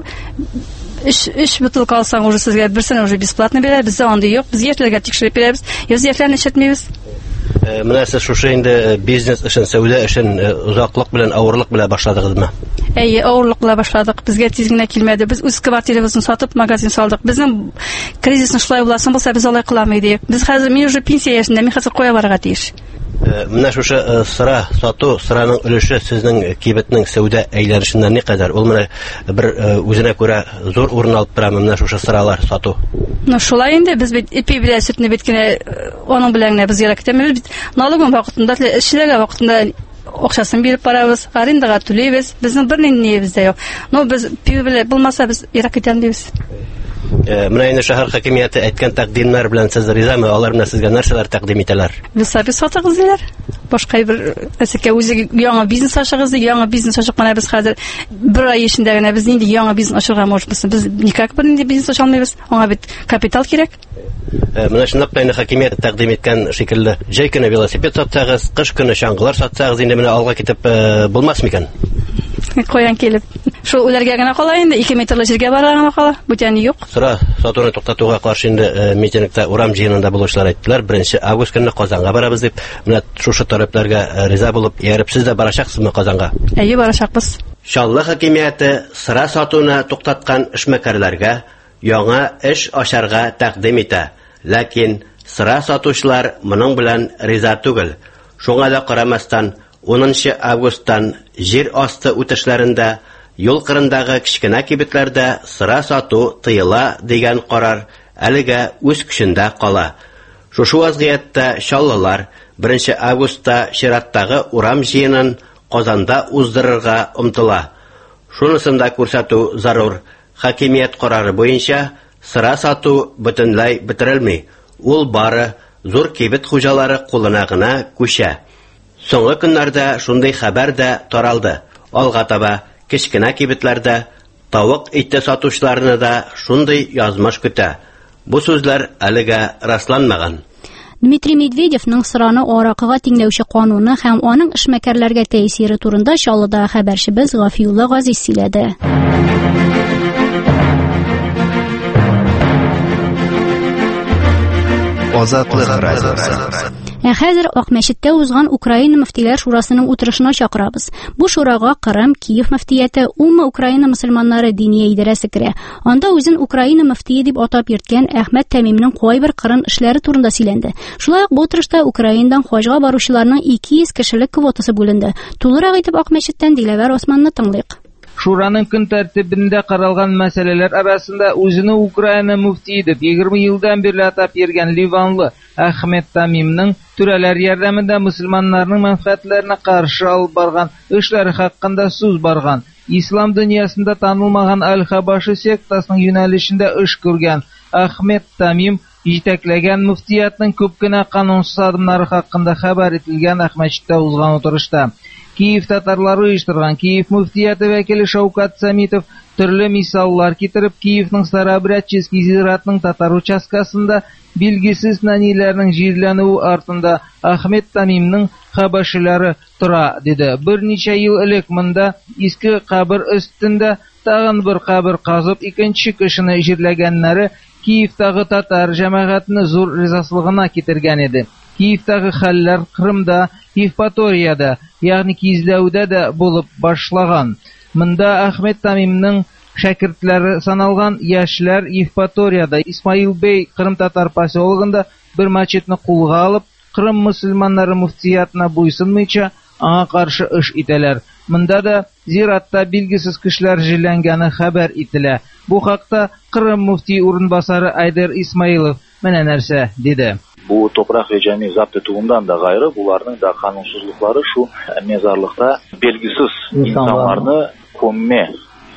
эш бутылка алсаң уже сезгә берсен уже бесплатно бирәләр. Бездә анда юк. Без яшьләргә тикшереп бирәбез. Языкларны эшләтмибез. Менә сез шушы инде бизнес эшен, сәүдә эшен узаклык белән, авырлык белән башладыгызмы? Әйе, авырлык белән башладык. Безгә тиз генә килмәде. Без үз квартирабызны сатып магазин салдык. Безнең кризисны шулай буласын булса, без алай кыламыйдык. Без хәзер мин уже пенсия яшендә, мин хәзер куя барырга тиеш. Менә шушы сыра сату, сыраның өлеше сезнең кибетнең сәүдә әйләнешендә ни кадәр? Ул менә бер үзенә күрә зур урын алып тора менә шушы сыралар сату. Ну шулай инде, без бит ипи белән сөтне бит кенә аның белән генә без ярактамыз бит. Налогын вакытында, эшләргә вакытында акчасын биреп барабыз, арендага түләйбез. Безнең бернинди бездә юк. Ну без ипи белән булмаса без ярактамыз. Менә инде шәһәр хакимияте әйткән тәкъдимнәр белән сез ризамы? Алар менә сезгә нәрсәләр тәкъдим итәләр? Без сабый сатыгыз диләр. Башка бер әсәкә үзе яңа бизнес ачыгыз, яңа бизнес ачык менә без хәзер бер ай эчендә генә без инде яңа бизнес ачырга можбыз. Без никак бер инде бизнес ача алмыйбыз. Аңа бит капитал кирәк. Менә шундый инде хакимият тәкъдим иткән шикелле, җәй көне велосипед сатсагыз, кыш көне чаңгылар сатсагыз, инде менә алга китеп булмас микән? Каян килеп? Шул үләргә генә кала инде, 2 метрлы җиргә барырга гына кала. Бүтән юк. Сыра сатуны туктатуга каршы инде митингта, урам җыенында булучылар әйттеләр. 1 август көнне Казанга барабыз дип. Менә шушы таләпләргә риза булып, ярып сез дә барачаксызмы Казанга? Әйе, барачакбыз. Шаллы хакимияте сыра сатуны туктаткан эшмәкәрләргә яңа эш ачарга тәкъдим итә. Ләкин сыра сатучылар моның белән риза түгел. Шуңа да карамастан 10 августтан җир асты үтешләрендә юл кырындагы кичкенә кибетләрдә сыра сату тыела дигән карар әлегә үз көчендә кала. Шушы вазгыятьтә Шаллылар 1 августта чираттагы урам җыенын Казанда уздырырга омтыла. Шунысын да күрсәтү зарур. Хакимият карары буенча сыра сату бөтенләй бетерелми. Ул бары зур кибет хуҗалары кулына гына күчә. Соңгы көннәрдә шундый хәбәр дә таралды. Алга таба кичкенә кибетләрдә тавык ите сатучыларны да шундый язмыш көтә. Бу сүзләр әлегә расланмаган. Дмитрий Медведевның сыраны аракыга тиңләүче кануны һәм аның эшмәкәрләргә тәэсире турында Чаллыда хәбәрчебез Гафиулла Газиз сөйләде. Азатлык радиосы. Хәзер Акмәчеттә узган Украина мөфтиләр шурасының утырышына чакырабыз. Бу шурага Кырым, Киев мөфтияте, Умма Украина мөселманнары дини идарәсе керә. Анда үзен Украина мөфтие дип атап йөрткән Әхмәт Тәмимнең кайбер Кырым эшләре турында сөйләнде. Шулай ук бу утырышта Украинадан хаҗга баручыларның 200 кешелек квотасы бүленде. Тулырак итеп Акмәчеттән Диләвәр Османны тыңлыйк. Шураның көн тәртибендә каралган мәсьәләләр арасында үзене Украина муфтие дип 20 елдан бирле атап йөргән ливанлы Әхмәт Тәмимнең түрәләр ярдәмендә мөселманнарның мәнфәгатьләренә каршы алып барган эшләре хакында сүз барган. Ислам дөньясында танылмаган Аль-Хабаши сектасының юнәлешендә эш күргән Әхмәт Тәмим җитәкләгән муфтиятның күп кенә канунсыз адымнары хакында хәбәр ителгән Әхмәчтә узган утырышта. Киев татарлары оештырган Киев муфтияте вәкиле Шаукат Сәмитов төрле мисаллар китереп Киевның Старообрядческий зиратның татар участкасында билгесез нәниләрнең җирләнүе артында Әхмәт Тәмимнең хәбәшиләре тора диде. Берничә ел элек монда иске кабер өстендә тагын бер кабер казып икенче кешене җирләгәннәре Киевтагы татар җәмәгатьне зур ризасызлыгына китергән иде. Киевтагы хәлләр Крымда, Евпаторияда, ягъни Кизләүдә дә булып башлаган. Монда Әхмәт Тәмимнең шәкертләре саналган яшьләр Евпаторияда Исмаил бей Крым татар поселогында бер мәчетне кулга алып, Крым мөселманнары муфтиятына буйсынмыйча аңа каршы эш итәләр. Монда да зиратта билгесез кешеләр җирләнгәне хәбәр ителә. Бу хакта Крым муфти урынбасары Айдар Исмаилов менә нәрсә диде. Bu toprak ve cami zapt etuğundan da gayrı bularning da kanunsuzlukları şu mezarlıkta belgisiz insanlarını komme,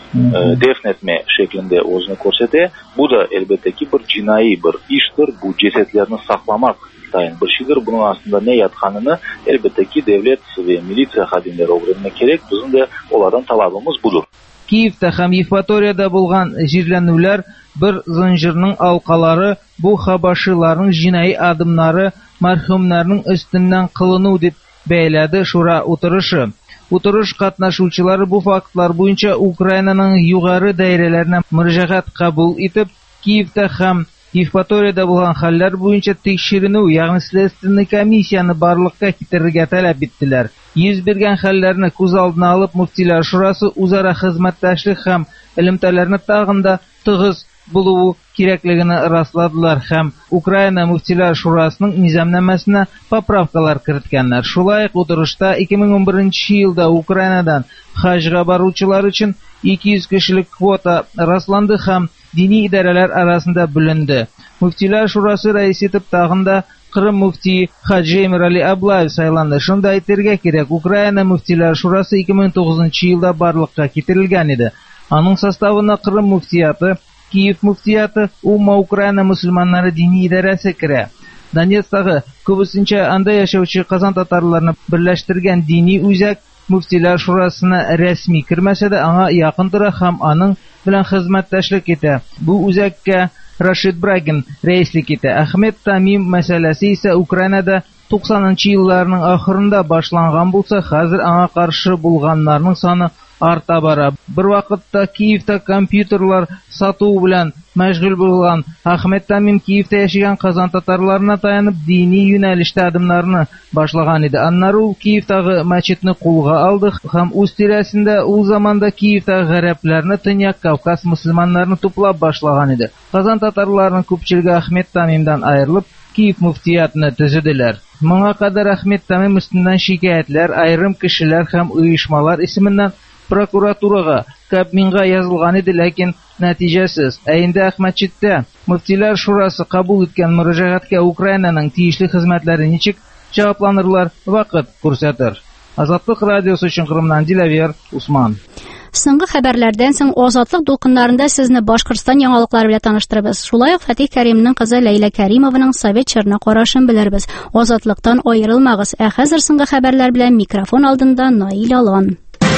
defnetme şeklinde o'zini ko'rsatadi. Bu da elbette ki bir jinoiy bir ishdir. Bu cesetlerini saklamak tayin bir şeydir. Bunun aslında ne yatkanını elbette ki devlet ve militsiya xodimlari o'rganmak kerak. Bizim de onlardan talabımız budur. Kiyevda ham Yevpatoriyada bo'lgan jirlanuvlar bir zincirning alqalari bu habashilarning jinoiy adımları marhumlarning üstünden qilinuv deb beyladi Shura o'tirishi. O'tirish qatnashuvchilari bu faktlar bo'yicha Ukrainaning yuqori dairalarına murojaat qabul etib, Kiyevda ham Yevpatoriyada bo'lgan hollar bo'yicha tekshiruv, ya'ni следственный komissiyani barliqqa keltirishga talab etdilar. Yuz bergan hollarni ko'z oldina olib, muftiylar shurasi o'zaro xizmatdashlik ham ilmtalarni tag'inda tig'iz bo'luvi kerakligini rasladilar ham Ukraina muftiylar shurasining nizomnomasina popravkalar kiritganlar. Shulay o'tirishda 2011-yilda Ukrainadan hajga boruvchilar uchun 200 kishilik kvota raslandi ham diniy idoralar arasida bo'lindi. Muftiylar shurasi raisi etib tag'inda Qrim muftiyi Haji Emirali Ablayev saylandi. Shunda aytishga kerak, Ukraina muftiylar shurasi 2009-yilda barliqqa keltirilgan edi. Aning sostavina Qrim muftiyati, Kiyev muftiyati, Umma Ukraina musulmonlari diniy idorasi kiradi. Donetskdagi ko'pincha anda yashovchi qozon tatarlarini birlashtirgan diniy o'zak muftiylar shurasini rasmiy kirmasa-da, anga yaqindir ham aning bilan xizmatdashlik etadi. Bu o'zakka Rashid Bragin raislik etadi. Ahmed Tamim masalasi esa Ukrainada 90-yillarning oxirida boshlangan bo'lsa, hozir anga qarshi bo'lganlarning soni arta bora. Bir vaqtda Kiyevda kompyuterlar sotuv bilan mashg'ul bo'lgan Ahmed Tamim Kiyevda yashagan qozon tatarlarına tayanib diniy yo'nalishda adımlarni boshlagan edi. Annar u Kiyevdagi masjidni qo'lga oldi ham o'z tirasida u zamonda Kiyevdagi g'arablarni Tinyak Kavkaz musulmonlarini to'plab boshlagan edi. Qozon tatarlarining ko'pchiligi Ahmed Tamimdan ayrilib Kiyev muftiyatini tuzidilar. Bunga qadar Ahmed Tamim ustidan shikoyatlar, ayrim kishilar ham uyushmalar ismidan prokuraturaga, Kabminga yozilgan edi, lekin natijasiz. Endi Ahmadchitda muftiylar shurasi qabul etgan murojaatga Ukrainaning tegishli xizmatlari nechik javoblanirlar, vaqt ko'rsatar. Azadlık radiosi uchun Qrimdan Dilaver Usman. Соңгы хәбәрләрдән соң Азатлык дулкыннарында сезне Башкортстан яңалыклары белән таныштырабыз. Шулай ук Фатих Кәримнең кызы Ләйлә Кәримованың Совет чорына карашын белербез. Азатлыктан аерылмагыз. Ә хәзер соңгы хәбәрләр белән микрофон алдында Наил Алан.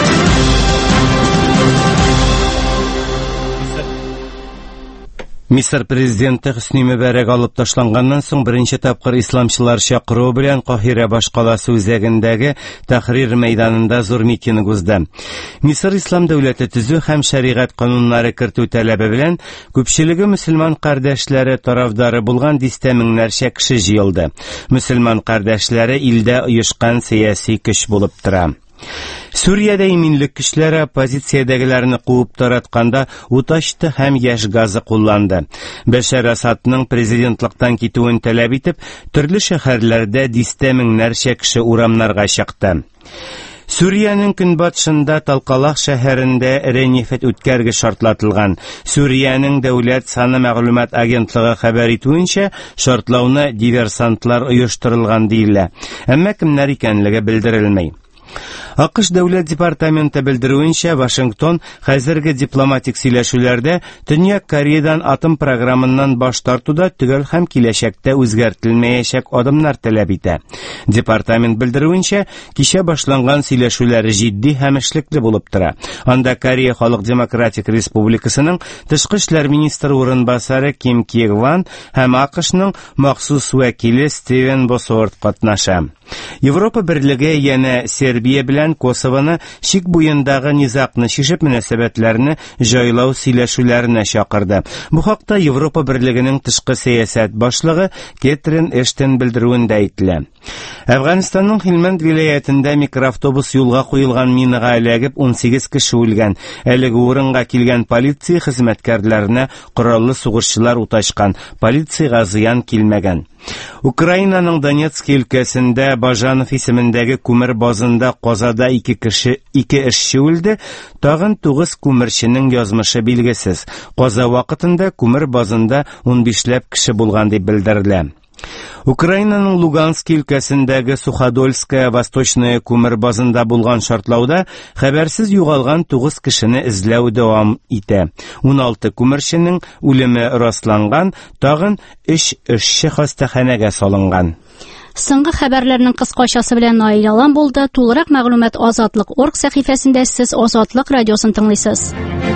Misr президенты Хусни Мубарак алып ташланганнан соң беренче тапкыр исламчылар чакыруы белән Каһирә башкаласы үзәгендәге Тахрир мәйданында зур митинг узды. Миср ислам дәүләте төзү һәм шәригать кануннары кертү таләбе белән күпчелеге мөселман кардәшләре тарафдары булган 100 меңнәрчә кеше җыелды. Мөселман кардәшләре илдә оешкан сиясәт көч булып тора. Сүриядә иминлек көчләре оппозициядәгеләрне куып таратканда уташты һәм яшь газы кулланды. Башар Асадның президентлыктан китүен таләп итеп, төрле шәһәрләрдә 100 меңнәрчә кеше урамнарга чыкты. Сүриянең көнбатышында Талкалах шәһәрендә ренефет үткәрге шартлатылган. Сүриянең дәүләт саны мәгълүмат агентлыгы хәбәр итүенчә, шартлауны диверсантлар оештырылган диелә. Әмма кемнәр икәнлеге белдерелмәй. АКШ дәүләт департаменты белдерүенчә, Вашингтон хәзерге дипломатик сөйләшүләрдә Төньяк Кореядан атом программасыннан баш тартуда төгәл һәм киләчәктә үзгәртелмәячәк адымнар таләп итә. Департамент белдерүенчә, кичә башланган сөйләшүләр җитди һәм эшлекле булып тора. Анда Корея Халык Демократик Республикасының тышкы эшләр министры урынбасары Ким Кьегван һәм АКШның махсус вәкиле Стивен Босуорт катнаша. Европа берлеге яна Сербия белән Косовоны шик буендагы низакны шишеп мөнәсәбәтләрне җайлау сөйләшүләренә чакырды. Бу хакта Европа берлегенең тышкы сәясәт башлыгы Кетрин Эштен белдерүендә әйтелә. Әфганстанның Хилманд вилаятында микроавтобус юлга куелган минага эләгеп 18 кеше үлгән. Әлеге урынга килгән полиция хезмәткәрләренә кораллы сугышчылар уташкан. Полициягә зыян килмәгән. Украинаның Донецк өлкәсендә Бажанов исемендәге күмер базында казада 2 эшче үлде, тагын 9 күмерченең язмышы билгесез. Каза вакытында күмер базында 15ләп кеше булган дип белдерелә. Украинаның Луганск өлкәсендәге Суходольская Восточная күмер базында булган шартлауда хәбәрсез югалган 9 кешене эзләү дәвам итә. 16 күмерченең үлеме расланган, тагын 3 эшче хастаханәгә салынган. Соңгы хәбәрләрнең кыскачасы белән Наил Алан булды. Тулырак мәгълүмат Азатлык.орг сәхифәсендә сез Азатлык радиосын тыңлыйсыз.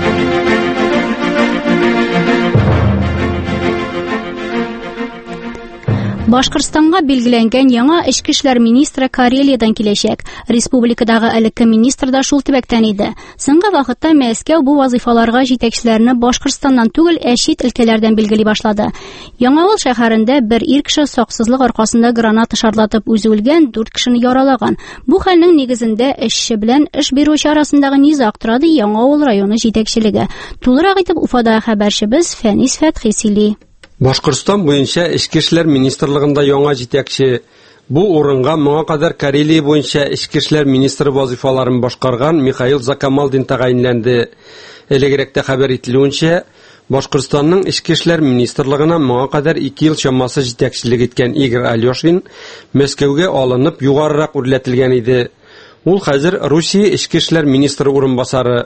Башкортстанга билгеләнгән яңа эчке эшләр министры Карелиядан киләчәк. Республикадагы элекке министр да шул төбәктән иде. Соңгы вакытта Мәскәү бу вазифаларга җитәкчеләрне Башкортстаннан түгел, чит өлкәләрдән билгели башлады. Яңавыл шәһәрендә бер ир кеше саксызлык аркасында граната шартлатып үзе үлгән, 4 кешене яралаган. Бу хәлнең нигезендә эшче белән эш бирүче арасындагы низак торады Яңавыл районы җитәкчелеге. Тулырак итеп Уфада хәбәрчебез Фәнис Фәтхи сөйли. Башкортстан буенча Эчке эшләр министрлыгында яңа җитәкче. Бу урынга моңа кадәр Карелия буенча Эчке эшләр министры вазифаларын башкарган Михаил Закамалдин тәгаенләнде. Элегрәктә хәбәр ителүенчә, Башкортстанның Эчке эшләр министрлыгына моңа кадәр 2 ел чамасы җитәкчелек иткән Игорь Алешин Мәскәүгә алынып югарырак үрләтелгән иде. Ул хәзер Русия Эчке эшләр министры урынбасары.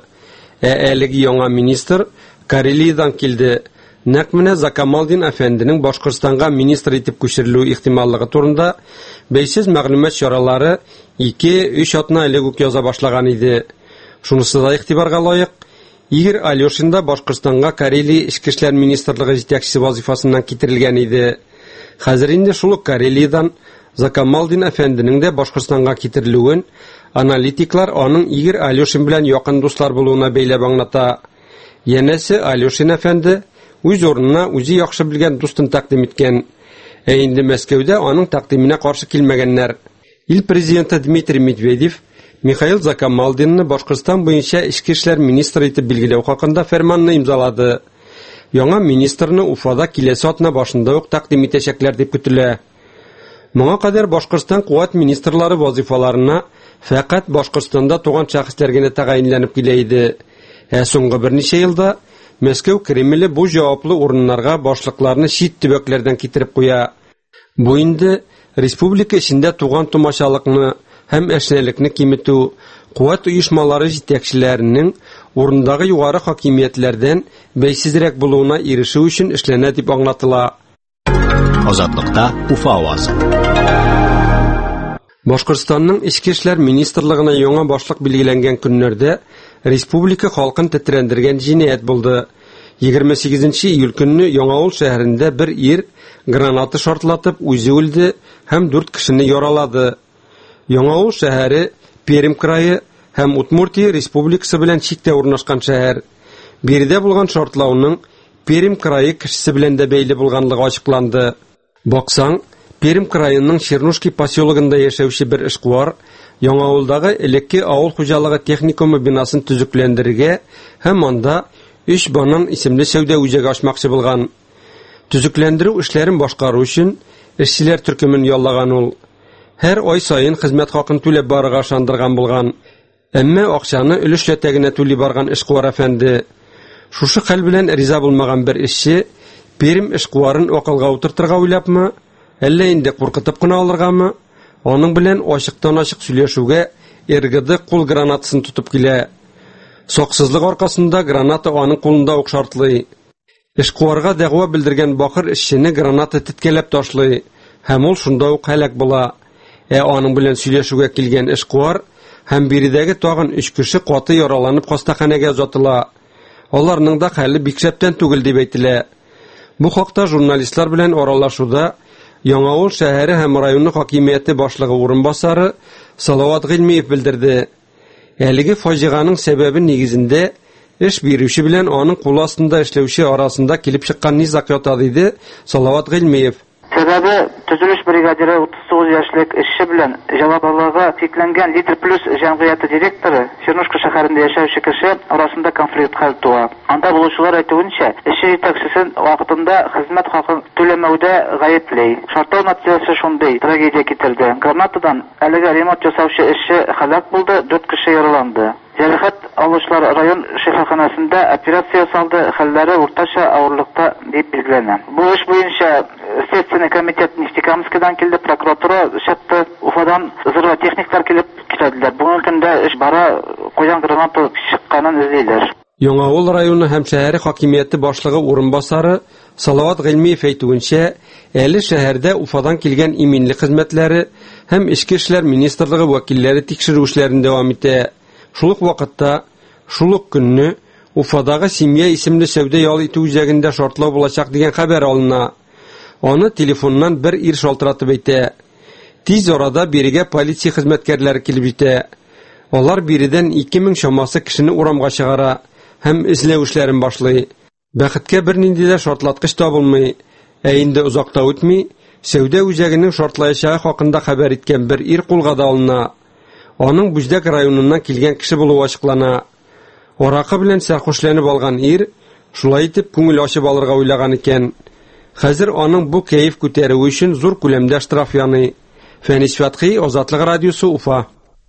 Әлеге яңа министр Карелиядан килде. Нәкъ менә Закамалдин әфәнденең Башкортстанга министр итеп күчерелү ихтималлыгы турында бәйсез мәгълүмат чаралары 2-3 атна элек үк яза башлаган иде. Шунысы да игътибарга лаек. Игорь Алешин да Башкортстанга Карелия Эчке эшләр министрлыгы җитәкчесе вазифасыннан китерелгән иде. Хәзер инде шул Карелиядан Закамалдин әфәнденең дә Башкортстанга китерелүен аналитиклар аның Игорь Алешин белән якын дуслар булуына бәйләп аңлата. Янәсе Алешин әфәнде үз орнына үзе яхшы белгән дустын тәкъдим иткән. Инде Мәскәүдә аның тәкъдименә каршы килмәгәннәр. Ил президенты Дмитрий Медведев Михаил Закамалдинны Башкортстан буенча Эчке эшләр министры итеп билгеләү хакында фәрманны имзалады. Яңа министрны Уфада киләсе атна башында ук тәкъдим итәчәкләр дип көтелә. Моңа кадәр Башкортстан куәт министрлары вазифаларына фәкать Башкортстанда туган шәхесләр генә тәгаенләнеп килә иде. Соңгы берничә елда Мәскәү Кремле бу җаваплы урыннарга башлыкларны чит төбәкләрдән китереп куя. Бу инде республика эчендә туган тумачалыкны һәм әшнәлекне киметү, куәт оешмалары җитәкчеләренең урындагы югары хакимиятләрдән бәйсезрәк булуына ирешү өчен эшләнә дип аңлатыла. Азатлыкта Уфа авазы. Башкортстанның Эчке эшләр министрлыгына яңа башлык билгеләнгән көннәрдә республика халкын тетрәндергән җинаять булды. 28 июль көнне Яңавыл шәһәрендә бер ир граната шартлатып үзе үлде һәм 4 кешене яралады. Яңавыл шәһәре Пермь крае һәм Удмуртия республикасы белән чиктә урнашкан шәһәр. Биредә булган шартлауның Пермь крае кешесе белән дә бәйле булганлыгы ачыкланды. Баксаң, Пермь краеның Чернушки поселогында яшәүче бер эшкуар Яңавылдагы элекке авыл хуҗалыгы техникумы бинасын төзекләндерергә һәм анда 3 банан исемле сәүдә үзәге ачмакчы булган. Төзекләндерү эшләрен башкару өчен эшчеләр төркемен яллаган ул. Һәр ай сайын хезмәт хакын түләп барырга шандырган булган. Әмма акчаны өлешләтә генә түли барган эшкуар әфәнде. Шушы хәл белән риза булмаган бер эшче Пермь эшкуарын акылга утыртырга уйлапмы, әллә инде куркытып кына алыргамы? Аның белән ачыктан-ачык сөйләшүгә РГД кул гранатасын тутып килә. Саксызлык аркасында граната аның кулында ук шартлый. Эшкуарга дәгъва белдергән бахыр эшчене граната теткәләп ташлый һәм ул шунда ук һәлак була. Аның белән сөйләшүгә килгән эшкуар һәм биредәге тагын 3 кеше каты яраланып хастаханәгә узатыла. Аларның да хәле бик шәптән түгел дип әйтелә. Бу хакта журналистлар белән аралашуда Яңавыл шәһәре һәм районны хакимияте башлыгы урынбасары Салават Гыйлмиев белдерде. Әлеге фаҗиганың сәбәбе нигезендә эш бирүче белән аның кул астында эшләүче арасында килеп чыккан низак ята диде Салават Гыйлмиев. Сәбәбе төзелеш бригадиры 39 яшьлек эшче белән җаваплылыгы чикләнгән Лидер Плюс җәмгыяте директоры Чернушка шәһәрендә яшәүче кеше арасында конфликт хәл туа. Анда булучылар әйтүенчә, эшче җитәкчесен вакытында хезмәт хакын түләмәүдә гаеплей. Шартлау нәтиҗәсе шундый трагедия китерде. Гранатадан әлеге ремонт ясаучы эшче һәлак булды, 4 кеше яраланды. Җәрәхәт алучылар район шифаханәсендә операция ясалды, хәлләре уртача авырлыкта дип билгеләнә. Бу эш буенча Следственный комитет Нефтекамскидан килде, прокуратура чыкты, Уфадан взрывотехниклар килеп китәделәр. Бүгенге көндә эш бара, куян граната чыкканын эзлиләр. Яңавыл районы һәм шәһәр хакимияте башлыгы урынбасары Салават Гыйлмиев әйтүенчә, әле шәһәрдә Уфадан килгән иминлек хезмәтләре һәм Эчке эшләр министрлыгы вәкилләре тикшерү эшләрен дәвам итә. Шул ук вакытта, шул ук көнне Уфадагы Семья исемле сәүдә ял итү үзәгендә шартлау булачак дигән хәбәр алына. Аны телефоннан бер ир шалтыратып әйтә. Тиз арада бирегә полиция хезмәткәрләре килеп җитә. Алар биредән 2000 шамасы кешене урамга чыгара һәм эзләү эшләрен башлый. Бәхеткә бернинди дә шартлаткыч табылмый. Ә инде узакта үтми, сәүдә үзәгенең шартлаячагы хакында хәбәр иткән бер ир кулга да алына. Аның Бүздәк районыннан килгән кеше булуы ачыклана. Аракы белән сәрхүшләнеп алган ир, шулай итеп күңел ачып алырга уйлаган икән. Хәзер аның бу кәеф күтәрүе өчен зур күләмдә штраф яный. Фәнис Фатхи, Азатлык радиосы, Уфа.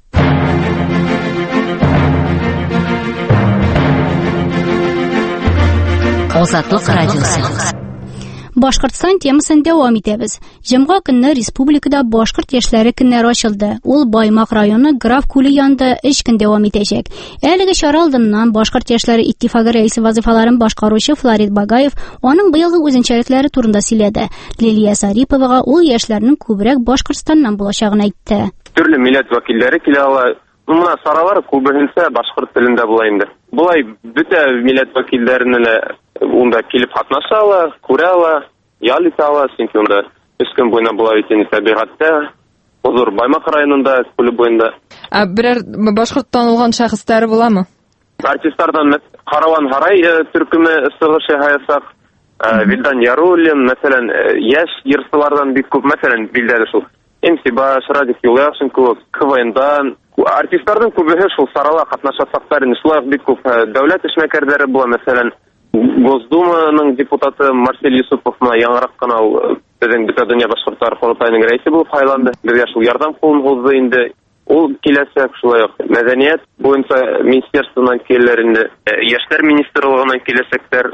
Азатлык радиосы. Башкортстан темасын дәвам итәбез. Җомга көнне республикада башкорт яшьләре көннәре ачылды. Ул Баймак районы Граф күле янында 3 көн дәвам итәчәк. Әлеге чара алдыннан башкорт яшьләре иттифагы рәисе вазифаларын башкаручы Флорид Багаев аның быелгы үзенчәлекләре турында сөйләде. Лилия Сариповага ул яшьләрнең күбрәк Башкортстаннан булачагын әйтте. Төрле милләт вәкилләре килә ала. Моңа саралар күбенсә башкорт телендә була инде. Булай бөтә милләт вәкилләренә унда килеп катнашалар, күрәләр, ял итәләр, чөнки унда үскән буена була икән табигатьтә. Хозур Баймак районында, күле буенда. Берәр башкорт танылган шәхесләр буламы? Артистлардан Караван Харай төркеме сыгышы хаясак, Вилдан Яруллин, мәсәлән, яшь йырсылардан бик күп, мәсәлән, билдәле шул. Эмсиба, Радик Юляшин күп, КВНдан, артистлардан күбеһе шул сарала катнашасаклар, шулай бик күп дәүләт эшмәкәрләре була, мәсәлән, Госдуманың депутаты Марсель Юсуповна яңарак кына безнең бөтен дөнья башкортлар курултайының рәисе булып сайланды. Безгә шул ярдәм кулын һузды инде. Ул киләсәк шулай ук мәдәният буенча министрлыктан киләләр инде. Яшьләр министрлыгыннан киләсәктәр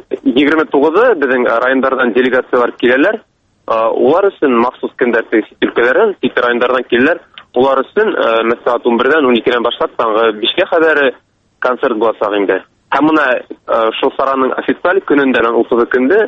29 безнең районнардан делегациялар киләләр. Улар өчен махсус көндә өлкәләрдән, районнардан киләләр. Улар өчен мәсәлән 11-дән 12-дән башлап таңгы 5-кә кадәр концерт булачак инде. Һәм моны шул сараның официаль көнендә, 30 көндә,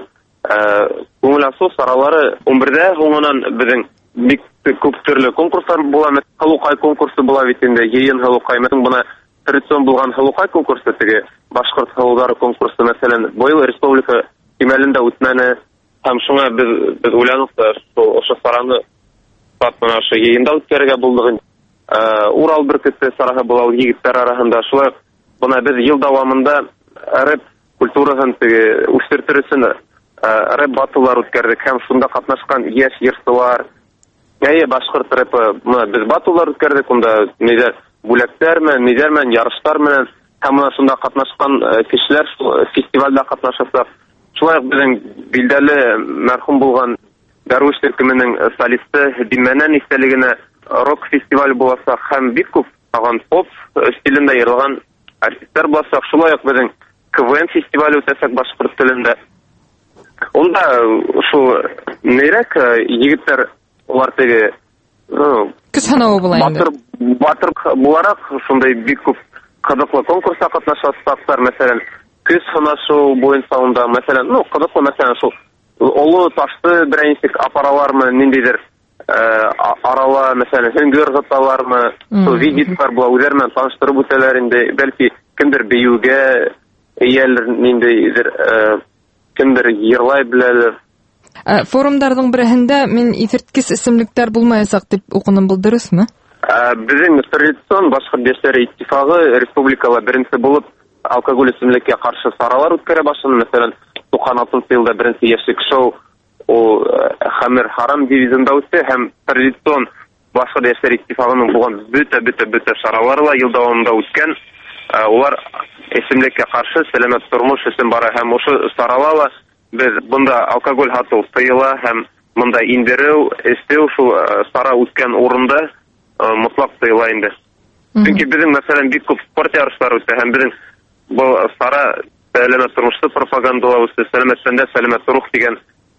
күңел ачу саралары 11-дә һуңынан безнең бик күп төрле конкурслар була. Халыкай конкурсы була бит инде. Йыен халыкай буна традицион булган халыкай конкурсы теге башкорт халыклары конкурсы, мәсәлән, быел республика кимәлендә үтмәне. Һәм шуңа без уйланык та ошо сараны патмана ошо йыенда үткәрергә булдык. Урал бөркете сарахы була ул егетләр арасында. Шулай буна без ел дәвамында рэп культурасын үстерү өчен рэп батулар үткәрдек һәм шунда катнашкан яшь йырсылар, башкорт рэпы, без батулар үткәрдек, унда нидә бүләкләр, ярышлар менән һәм шунда катнашкан кешеләр фестивальдә катнашасак. Шулай безнең билдәле мәрхүм булган Даруш төркеменең солисты Димәнән истәлегенә рок фестиваль булса һәм бик күп тагын поп стилендә йөргән артистлар булса, шулай ук безнең КВН фестивале үтәсәк башкорт телендә. Онда шул нерәк егетләр улар теге кысанау була инде. Батыр буларак шундай бик күп кызыклы конкурска катнашасаклар, мәсәлән, көз ханашуу буенча онда, мәсәлән, кызыклы, мәсәлән, шул олы ташты беренчек апаралармы, ниндидер арала, мәсәлән, хөнгөр гыталармы, шул видеолар була, үзләреннән таныштырып үтәләр инде, бәлки кемдер биюгә иялер, ниндидер кемдер йырлай беләлер. Форумдардың берәһендә мин исерткес исемлектәр булмаячак дип укуным, бу дөресме? Безнең традицион башкорт яшьләре иттифагы республикала беренче булып алкоголь исемлеккә каршы саралар үткәрә башлады. Мәсәлән, 96 елда беренче яшьлек шоу ул Хамер Харам дивизионында үтте һәм традицион башкорт яшьләре иттифагының булган бөтә саралары ел дәвамында үткән. Улар исемлеккә каршы сәламәт тормыш өчен бара һәм ошо сараларда без бунда алкоголь хату тыела һәм монда индерү, эстеү шул сара үткән урында мутлак тыела инде. Чөнки безнең мәсәлән бик күп спорт ярышлары үтә һәм безнең бу сара сәламәт тормышты пропагандалау өчен сәламәт фәндә сәламәт рух дигән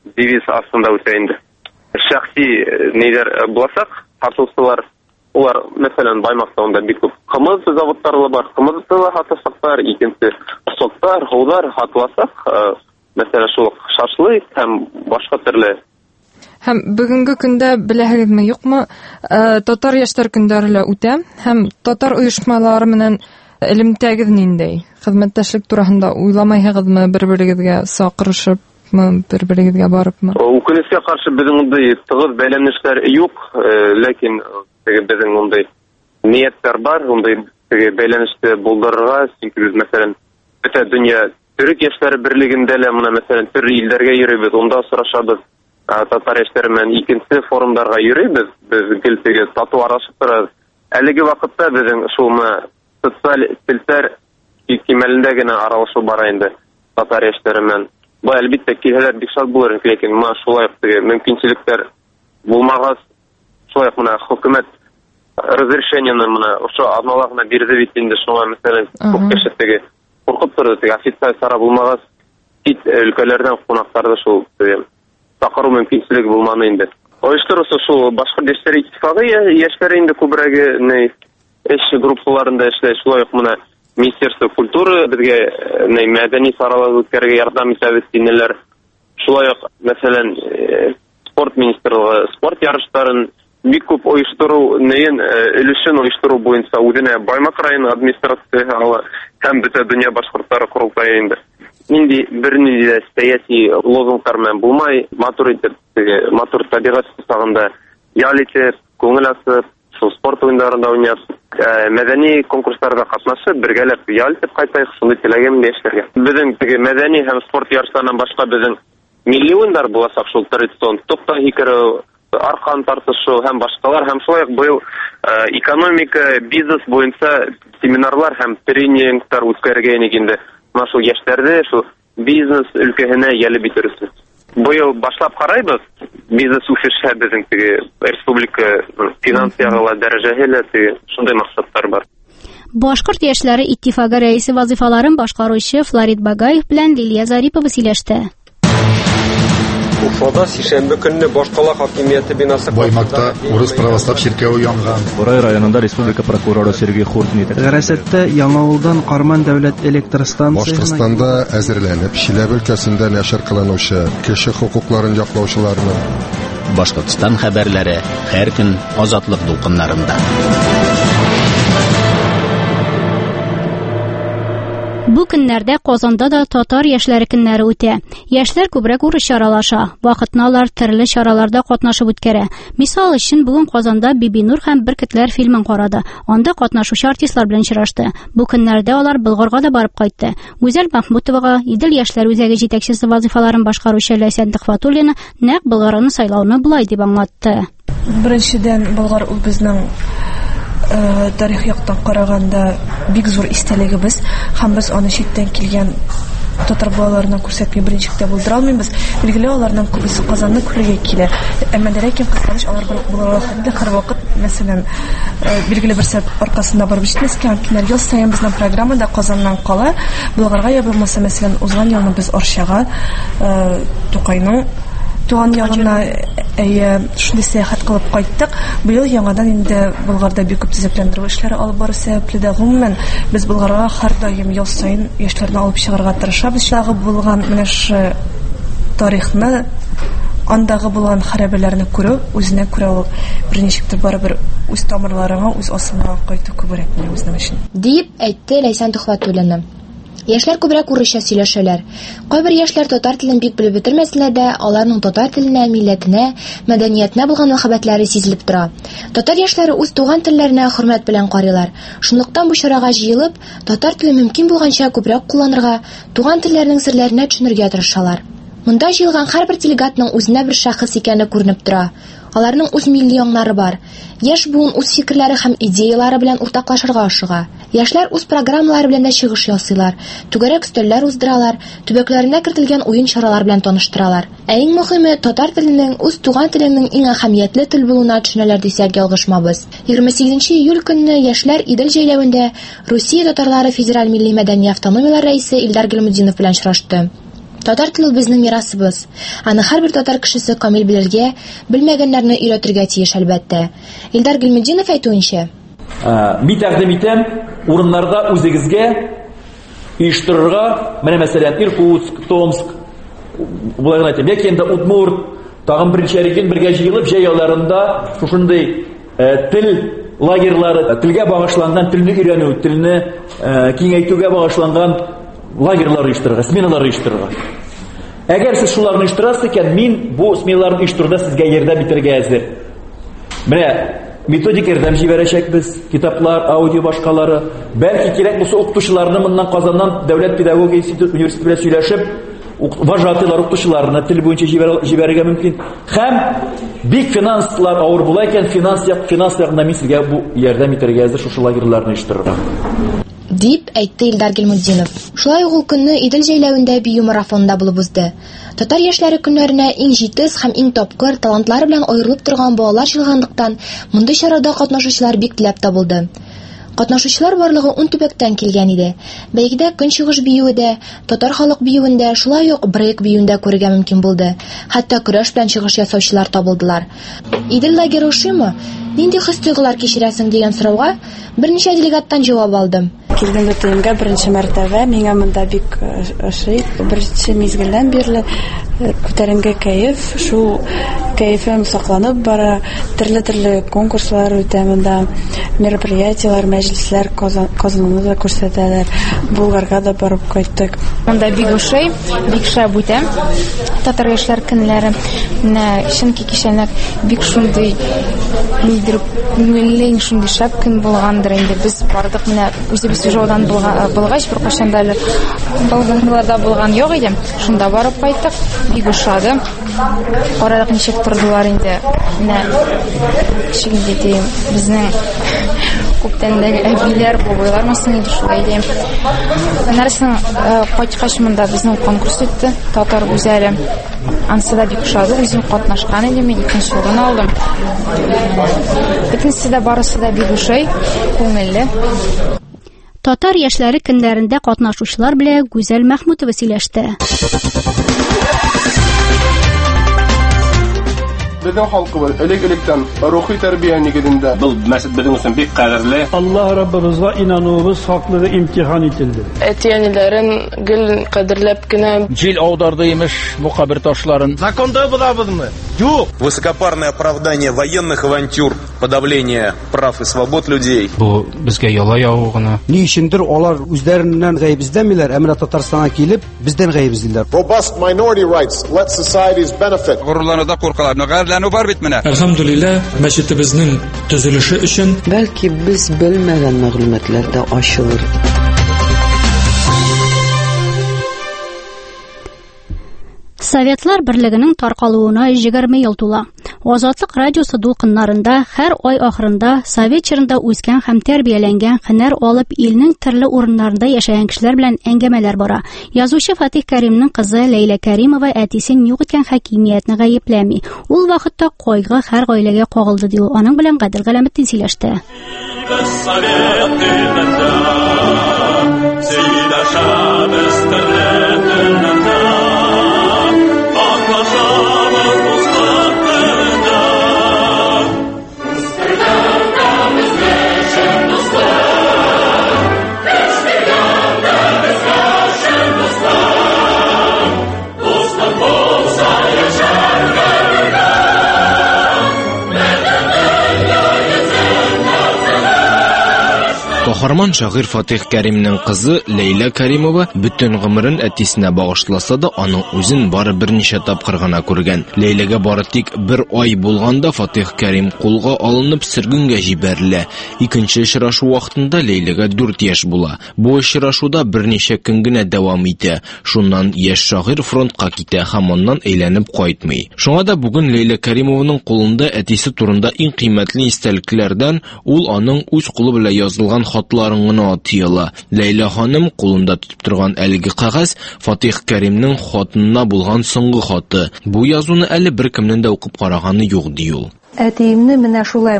девиз астында үтә инде. Шәхси ниләр буласак, хатусылар, улар, мәсәлән, Баймакта онда бик күп кымыз заводтары бар, кымызды хатасаклар, икенче соктар, хулдар хатыласак, мәсәлән, шул шашлык һәм башка төрле. Һәм бүгенге көндә беләһегезме, юкмы, татар яшьләр көндәре үтә, һәм татар оешмалары менән элемтәгез ниндәй? Хезмәттәшлек турында уйламайһығыҙмы, бер-берегеҙгә саҡырышыпмы, бер-берегеҙгә барыпмы? Үкенескә ҡаршы беҙҙең ундай тығыҙ бәйләнештәр юҡ, ләкин беҙҙең ундай ниәттәр бар, ундай бәйләнеште булдырырға, сөнки без, мәсәлән, бөтә дөнья төрек яшьләре берлегендә лә, мына, мәсәлән, төрлө илдәргә йөрөйбөҙ, унда осрашабыҙ. Татар яшьләре менән икенсе форумдарға йөрөйбөҙ, без гел тату аралашып торабыҙ. Әлеге ваҡытта беҙҙең шул социаль телтәр кимәлендә генә аралашу бара инде татар яшьләре менән. Бу әлбиттә килһәләр бик шат булыр, ләкин шулай мөмкинчелектәр булмағас, шулай мына хөкүмәт разрешениены мына ошо аднала гына бирде бит инде, шуңа мәсәлән күп кеше куркып торды, официаль сара булмағас, кит өлкәләрдән кунакларда шул сакыру мөмкинчелеге булманы инде. Оештырысы шул башка яшьләр иттифагы яшьләре инде күбрәге эш группаларында эшләй, шулай ук мына Министерство культуры безгә мәдәни саралар үткәрергә ярдәм итәбез динеләр. Шулай ук, мәсәлән, спорт министрлыгы спорт ярышларын бик күп оештыру, өлешен оештыру буенча үзенә Баймак районы администрациясе ала һәм бөтә дөнья башкортлары курултайы инде. Инде бернинди дә сәяси лозунгтар менән булмай, матур табигать сагында ял итеп, күңел асып, спорт уйындарында уйнап, мәдәни конкурсларда катнашып, бергәләп ял итеп кайтайык, шундый теләгем яшьләргә. Безнең мәдәни һәм спорт ярышларынан башка безнең милли уйындар буласак, шул традицион топтан һикереү, аркан тартышу һәм башкалар, һәм шулай ук быел экономика, бизнес буенча семинарлар һәм тренингтар үткәрергә инде. Менә шул яшьләрне шул бизнес өлкәһенә ялып итәрбез. Быел башлап карайбыз, бизнес үсеше безнең республика финансиягы дәрәҗәһе шундай максаттар бар. Башкорт яшьләре иттифагы рәисе вазифаларын башкаручы Флорид Багаев белән Лилия Зарипова сөйләште. Уфада сишәмбе көнне башкала хакимияте бинасы Баймакта урыс православ чиркәүе янган. Борай районында республика прокуроры Сергей Хуртин итә. Гәрәсәттә Яңавылдан Карман дәүләт электр станциясына Башкортстанда әзерләнеп, Чиләбе өлкәсендә нәшер кылынучы кеше хукукларын яклаучыларны. Башкортстан хәбәрләре һәр көн азатлык дулкыннарында. Бу көннәрдә Казанда да татар яшьләре көннәре үтә. Яшьләр күбрәк урыс чаралаша. Вакытны алар төрле чараларда катнашып үткәрә. Мисал өчен, бүген Казанда Бибинур һәм Беркетләр фильмын карады. Анда катнашучы артистлар белән очрашты. Бу көннәрдә алар Болгарга да барып кайтты. Гүзәл Махмутовага Идел яшьләр үзәге җитәкчесе вазифаларын башкаручы Ләйсән Төхфәтуллина нәкъ Болгарны сайлауны булай дип аңлатты. Беренчедән, Болгар ул безнең тарих яктан караганда бик зур истәлегебез, һәм без аны читтән килгән татар балаларына күрсәтми беренчектә булдыра алмыйбыз. Билгеле, аларның күбесе Казанны күрергә килә. Әмма ләкин кызганыч, алар булырга хәтле һәрвакыт, мәсәлән, билгеле бер сәбәп аркасында барып җитмәскә мөмкин. Ел саен безнең программада Казаннан кала, Болгарга я булмаса, мәсәлән, узган елны без Арчага, Тукайның туган ягына шундый сәяхәт кылып кайттык. Быел яңадан инде Болгарда бик күп төзекләндерү эшләре алып бару сәбәпле дә гомумән без Болгарга һәр даим ел саен яшьләрне алып чыгарга тырышабыз. Шундагы булган менә шу тарихны, андагы булган хәрабәләрне күрү, үзенә күрә ул берничектер барыбер үз тамырларыңа, үз асылыңа кайту күбрәк менә үзенең өчен. Дип әйтте Ләйсән Төхфәтуллина. Яшьләр күбрәк урысча сөйләшәләр. Кайбер яшьләр татар телен бик белеп бетермәсәләр дә, аларның татар теленә, милләтенә, мәдәниятенә булган мәхәббәтләре сизелеп тора. Татар яшьләре үз туган телләренә хөрмәт белән карыйлар. Шунлыктан бу чарага җыелып, татар телен мөмкин булганча күбрәк кулланырга, туган телләрнең серләренә төшенергә тырышалар. Монда җыелган һәрбер делегатның үзенә бер шәхес икәне күренеп тора. Аларның үз милли яңнары бар. Яшь буын үз фикерләре һәм идеялары белән уртаклашырга ашыга. Яшьләр үз программалары белән дә чыгыш ясыйлар. Түгәрәк өстәлләр уздыралар, төбәкләренә кертелгән уен чаралар белән таныштыралар. Иң мөһиме, татар теленең үз туган теленең иң әһәмиятле тел булуына төшенәләр дисәк ялгышмабыз. 28 июль көнне яшьләр Идел җәйләвендә Русия татарлары федераль милли мәдәни автономияләр рәисе Илдар Гөлмөдинов белән очрашты. Татар теле безнең мирасыбыз. Аны һәрбер татар кешесе камил белергә, белмәгәннәрне өйрәтергә тиеш әлбәттә. Илдар Гыйлметдинов әйтүенчә, Мин тәкъдим итәм, урыннарда үзегезгә оештырырга, менә мәсәлән, Иркутск, Томск, булай гына әйтәм, яки инде Удмурт, тагын беренче регион бергә җыелып, җәяларында шушындый тел лагерьлары, телгә багышланган, телне өйрәнү, телне киңәйтүгә багышланган лагерьлар оештырырга, сменалар оештырырга. Әгәр сез шуларны оештырасыз икән, мин бу сменаларны оештыруда сезгә ярдәм итәргә әзер. Менә методик ярдәм җибәрәчәкбез, китаплар, аудио башкалары. Бәлки кирәк булса укытучыларны моннан Казаннан Дәүләт педагогия институты университеты белән сөйләшеп, вожатыйлар укытучыларны тел буенча җибәрергә мөмкин. Һәм бик финанслар авыр була икән, финанс ягында мин сезгә бу ярдәм итәргә әзер шушы лагерьларны оештырырга. Дип әйтте Илдар Гыйлметдинов. Шулай ук ул көнне Идел җәйләвендә бию марафонында булып узды. Татар яшьләре көннәренә иң җитез һәм иң тапкыр талантлары белән аерылып торган балалар җыелганлыктан мондый чарада катнашучылар бик теләп табылды. Катнашучылар барлыгы 10 төбәктән килгән иде. Бәйгедә көнчыгыш биюендә, татар халык биюендә, шулай ук брейк биюендә күрергә мөмкин булды. Хәтта көрәш белән чыгыш ясаучылар табылдылар. Идел лагере ошыймы? Нинди хис-тойгылар кичерәсең дигән сорауга берничә делегаттан җавап алдым. Килгән бөтенгә беренче мәртәбә миңа монда бик ошый. Беренче мизгелдән бирле күтәренге кайф, шу кайфым сакланып бара. Төрле конкурслар үтә монда, мероприятиялар, мәҗлесләр Казанны да күрсәтәләр. Булгарга да барып кайттык. Монда бик ошый, бик шәп үтә. Татар яшьләр көннәре менә чөнки кичәнәк бик шундый күңелле, шундый шәп көн булгандыр инде. Без бардык менә үзебез Жаудан булгач бер кашандалыр Болгарларда булган юк иде. Шунда барып кайттык. Бик ошады. Карадык ничек тордылар инде. Менә кичегендә дим безнең күптән дә әбиләр булалар мосын инде шулай дим. Нәрсәң кайткач монда безнең конкурс үтте. Татар гүзәле. Ансы да бик ошады. Үзем катнашкан идем, мин икенче урын алдым. Икенчесе дә барысы да бик ошый, күңелле. Татар яшьләре көннәрендә катнашучылар белән Гүзәл Мәхмүтова сөйләште. Безнең халкыбыз элек-электән рухи тәрбия нигезендә. Бу мәсәл безнең өчен бик кадерле. Аллаһ Раббыбызга инануыбыз хаклы имтихан ителде. Әтиәниләрен гел кадерләп кенә Җил аударды имеш бу кабер ташларын. Законда булабызмы? Юк. Высокопарное оправдание военных авантюр, подавление прав и свобод людей. Бу безгә яла явыгына. Ни өчендер алар үзләреннән гаебиздәмиләр, әмма Татарстанга килеп бездән гаебиздиләр. Robust minority rights let societies benefit. Горурлануда куркалар. Әлхәмдүлилләh, мәчетебезнең төзелеше өчен бәлки без белмәгән мәгълүматлар да ачылыр. Советлар берлегенең таркалуына 20 ел тула. Азатлык радиосы дулкыннарында һәр ай ахырында Совет чорында үскән һәм тәрбияләнгән һөнәр алып илнең төрле урыннарында яшәгән кешеләр белән әңгәмәләр бара. Язучы Фатих Кәримнең кызы Ләйлә Кәримова әтисен юк иткән хакимиятне гаепләми. Ул вакытта кайгы һәр гаиләгә кагылды ди. Аның белән Гадел Галәметдин сөйләште. Каһарман шагыйрь Фатих Кәримнең кызы Ләйлә Кәримова бөтен гомерен әтисенә багышласа да, аның үзен бары берничә тапкыр гына күргән. Ләйләгә бары тик 1 ай булганда Фатих Кәрим кулга алынып сөргенгә җибәрелә. Икенче очрашу вакытында Ләйләгә 4 яшь була. Бу очрашуда берничә көн генә дәвам итә. Шуннан яшь шагыйрь фронтка китә һәм аннан әйләнеп кайтмый. Шуңа да бүген Ләйлә Кәримованың кулында әтисе турында иң кыйммәтле истәлекләрдән ул аның үз кулы белән язылган хатларын гына атыяла. Ләйлә ханым кулында тотып торган әлеге кагаз Фатих Кәримнең хатынына булган соңгы хаты. Бу язуны әле беркемнән дә укып караганы юк ди ул. Әтиемне менә шулай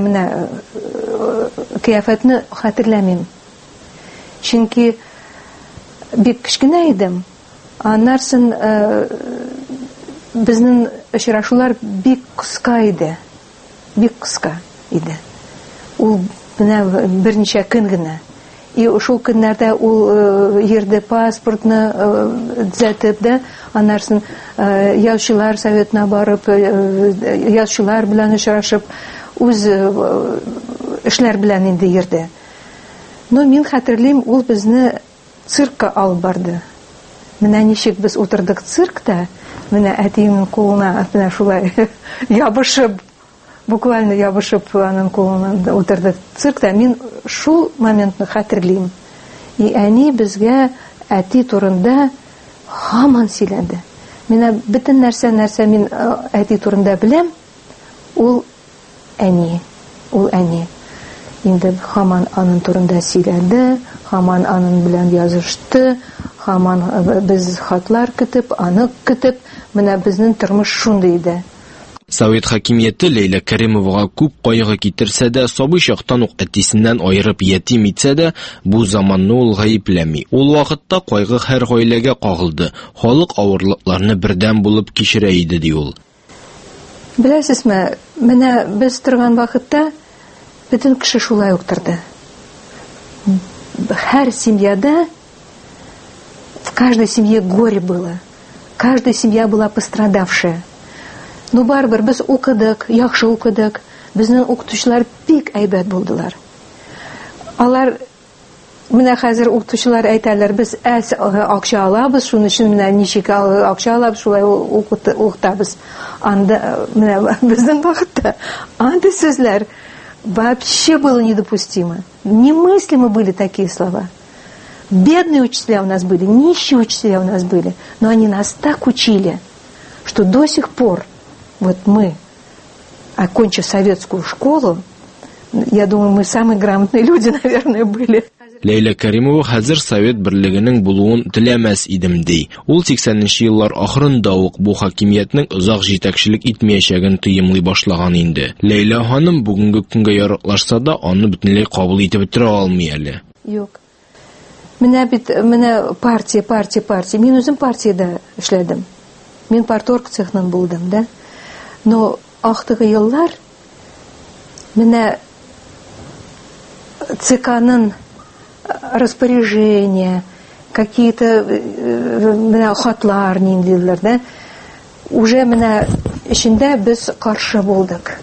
кыяфәтне хәтерләмим. Чөнки бик кечкенә идем. Аннарсын безнең очрашулар бик кыска иде. Бик кыска иде. Ул менә берничә көн генә. И шул көннәрдә ул йөрде паспортны төзәтеп дә, аннарсын яучылар советына барып, яучылар белән очрашып, үз эшләр белән инде йөрде. Но мин хәтерлим, ул безне циркка алып барды. Менә ничек без утырдык циркта, менә әтиемнең кулына менә шулай ябышып, буквально ябышып аның кулына утырдык циркта. Мин шул моментны хәтерлим. И әни безгә әти турында һаман сөйләде. Менә бөтен нәрсә мин әти турында беләм. Ул әни. Инде һаман аның турында сөйләде, һаман аның белән язышты, һаман без хатлар көтеп, аны көтеп, менә безнең тормыш шундый иде. Совет хакимияте Лейла Кәримовага күп кайгы китерсә дә, сабый чактан ук әтисеннән аерып ятим итсә дә, бу заманны ул гаепләми. Ул вакытта кайгы һәр гаиләгә кагылды. Халык авырлыкларны бердәм булып кичерә иде, ди ул. Беләсезме, менә без торган вакытта бөтен кеше шулай ук торды. Һәр семьяда, в каждой семье горе было. Каждая семья была пострадавшая. Но барбар без укыдык, яхшы укыдык. Безнең укытучылар бик әйбәт булдылар. Алар менә хәзер укытучылар әйтәләр, без акча алабыз, шуның өчен менә ничек акча алабыз, шулай укытабыз. Анда менә безнең вакытта анда сүзләр вообще было недопустимо. Немыслимо были такие слова. Бедные учителя у нас были, нищие учителя у нас были, но они нас так учили, что до сих пор вот мы, окончив советскую школу, я думаю, мы самые грамотные люди, наверное, были. Лейла Кәримова хәзер Совет берлегенең булуын теләмәс идем ди. Ул 80нче еллар ахырында ук бу хакимиятның озак җитәкчелек итмәячәген тоемлый башлаган инде. Лейла ханым бүгенге көнгә яраклашса да, аны бөтенләй кабул итеп бетерә алмый әле. Юк. Менә партия. Мин үзем партиядә эшләдем. Мин парторг цехның булдым, да? Но ахтыгы еллар менә ЦКның распоряжения, какие-то менә хатлар ниндиләр, да? Уже менә эчендә без каршы булдык.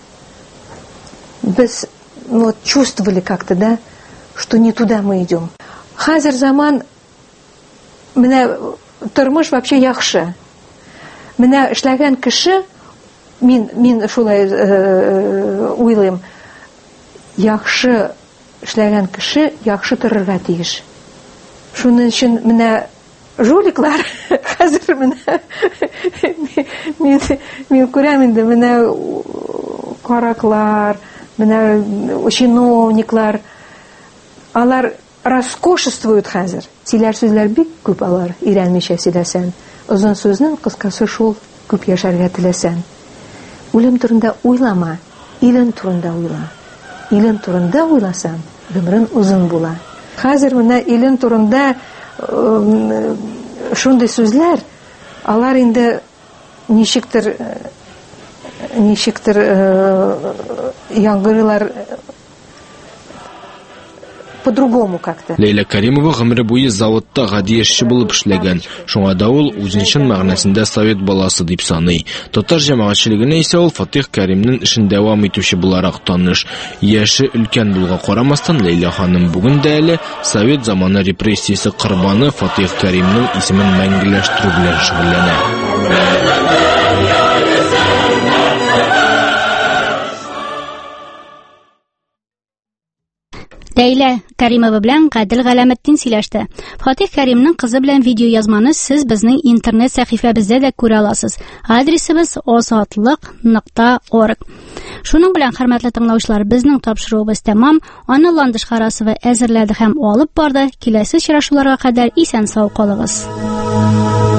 Без вот чувствовали как-то, да, что не туда мы идем. Хәзер заман менә тормыш вообще яхшы. Менә эшләгән кеше, мин шулай уйлыйм, яхшы эшләгән кеше яхшы торырга тиеш. Шуның өчен менә жуликлар хәзер менә мин күрәм инде менә караклар, менә чиновниклар, алар роскошествуют хәзер. Сөйләр сүзләр бик күп алар, өйрәнмичә сөйләсәң. Озын сүзнең кыскасы шул, күп яшәргә теләсәң. Үлем турында уйлама, илен турында уйла. Илен турында уйласаң, гомерең узын була. Хәзер менә илен турында шундый сүзләр, алар инде ничектер яңгырылар по-другому как-то. Лейла Кәримова гомере буе заводта гади эшче булып эшләгән. Шуңа да ул үзенчән мәгънәсендә совет баласы дип саный. Татар җәмәгатьчелегенә исә ул Фатих Кәримнең эшен дәвам итүче буларак таныш. Яше өлкән булга карамастан, Лейла ханым бүген дә әле совет заманы репрессиясе корбаны Фатих Кәримнең исемен мәңгеләштерү белән шөгыльләнә. Лейла Кәримова белән Гадел Галәметдин сөйләште. Фатих Кәримнең кызы белән видео язманы сез безнең интернет сәхифәбездә дә күрә аласыз. Адресыбыз ozodlik.org. Шуның белән, хөрмәтле тыңлаучылар, безнең тапшыруыбыз тәмам. Аны Ландыш Карасова әзерләде һәм алып барды. Киләсе очрашуларга кадәр исән-сау калыгыз.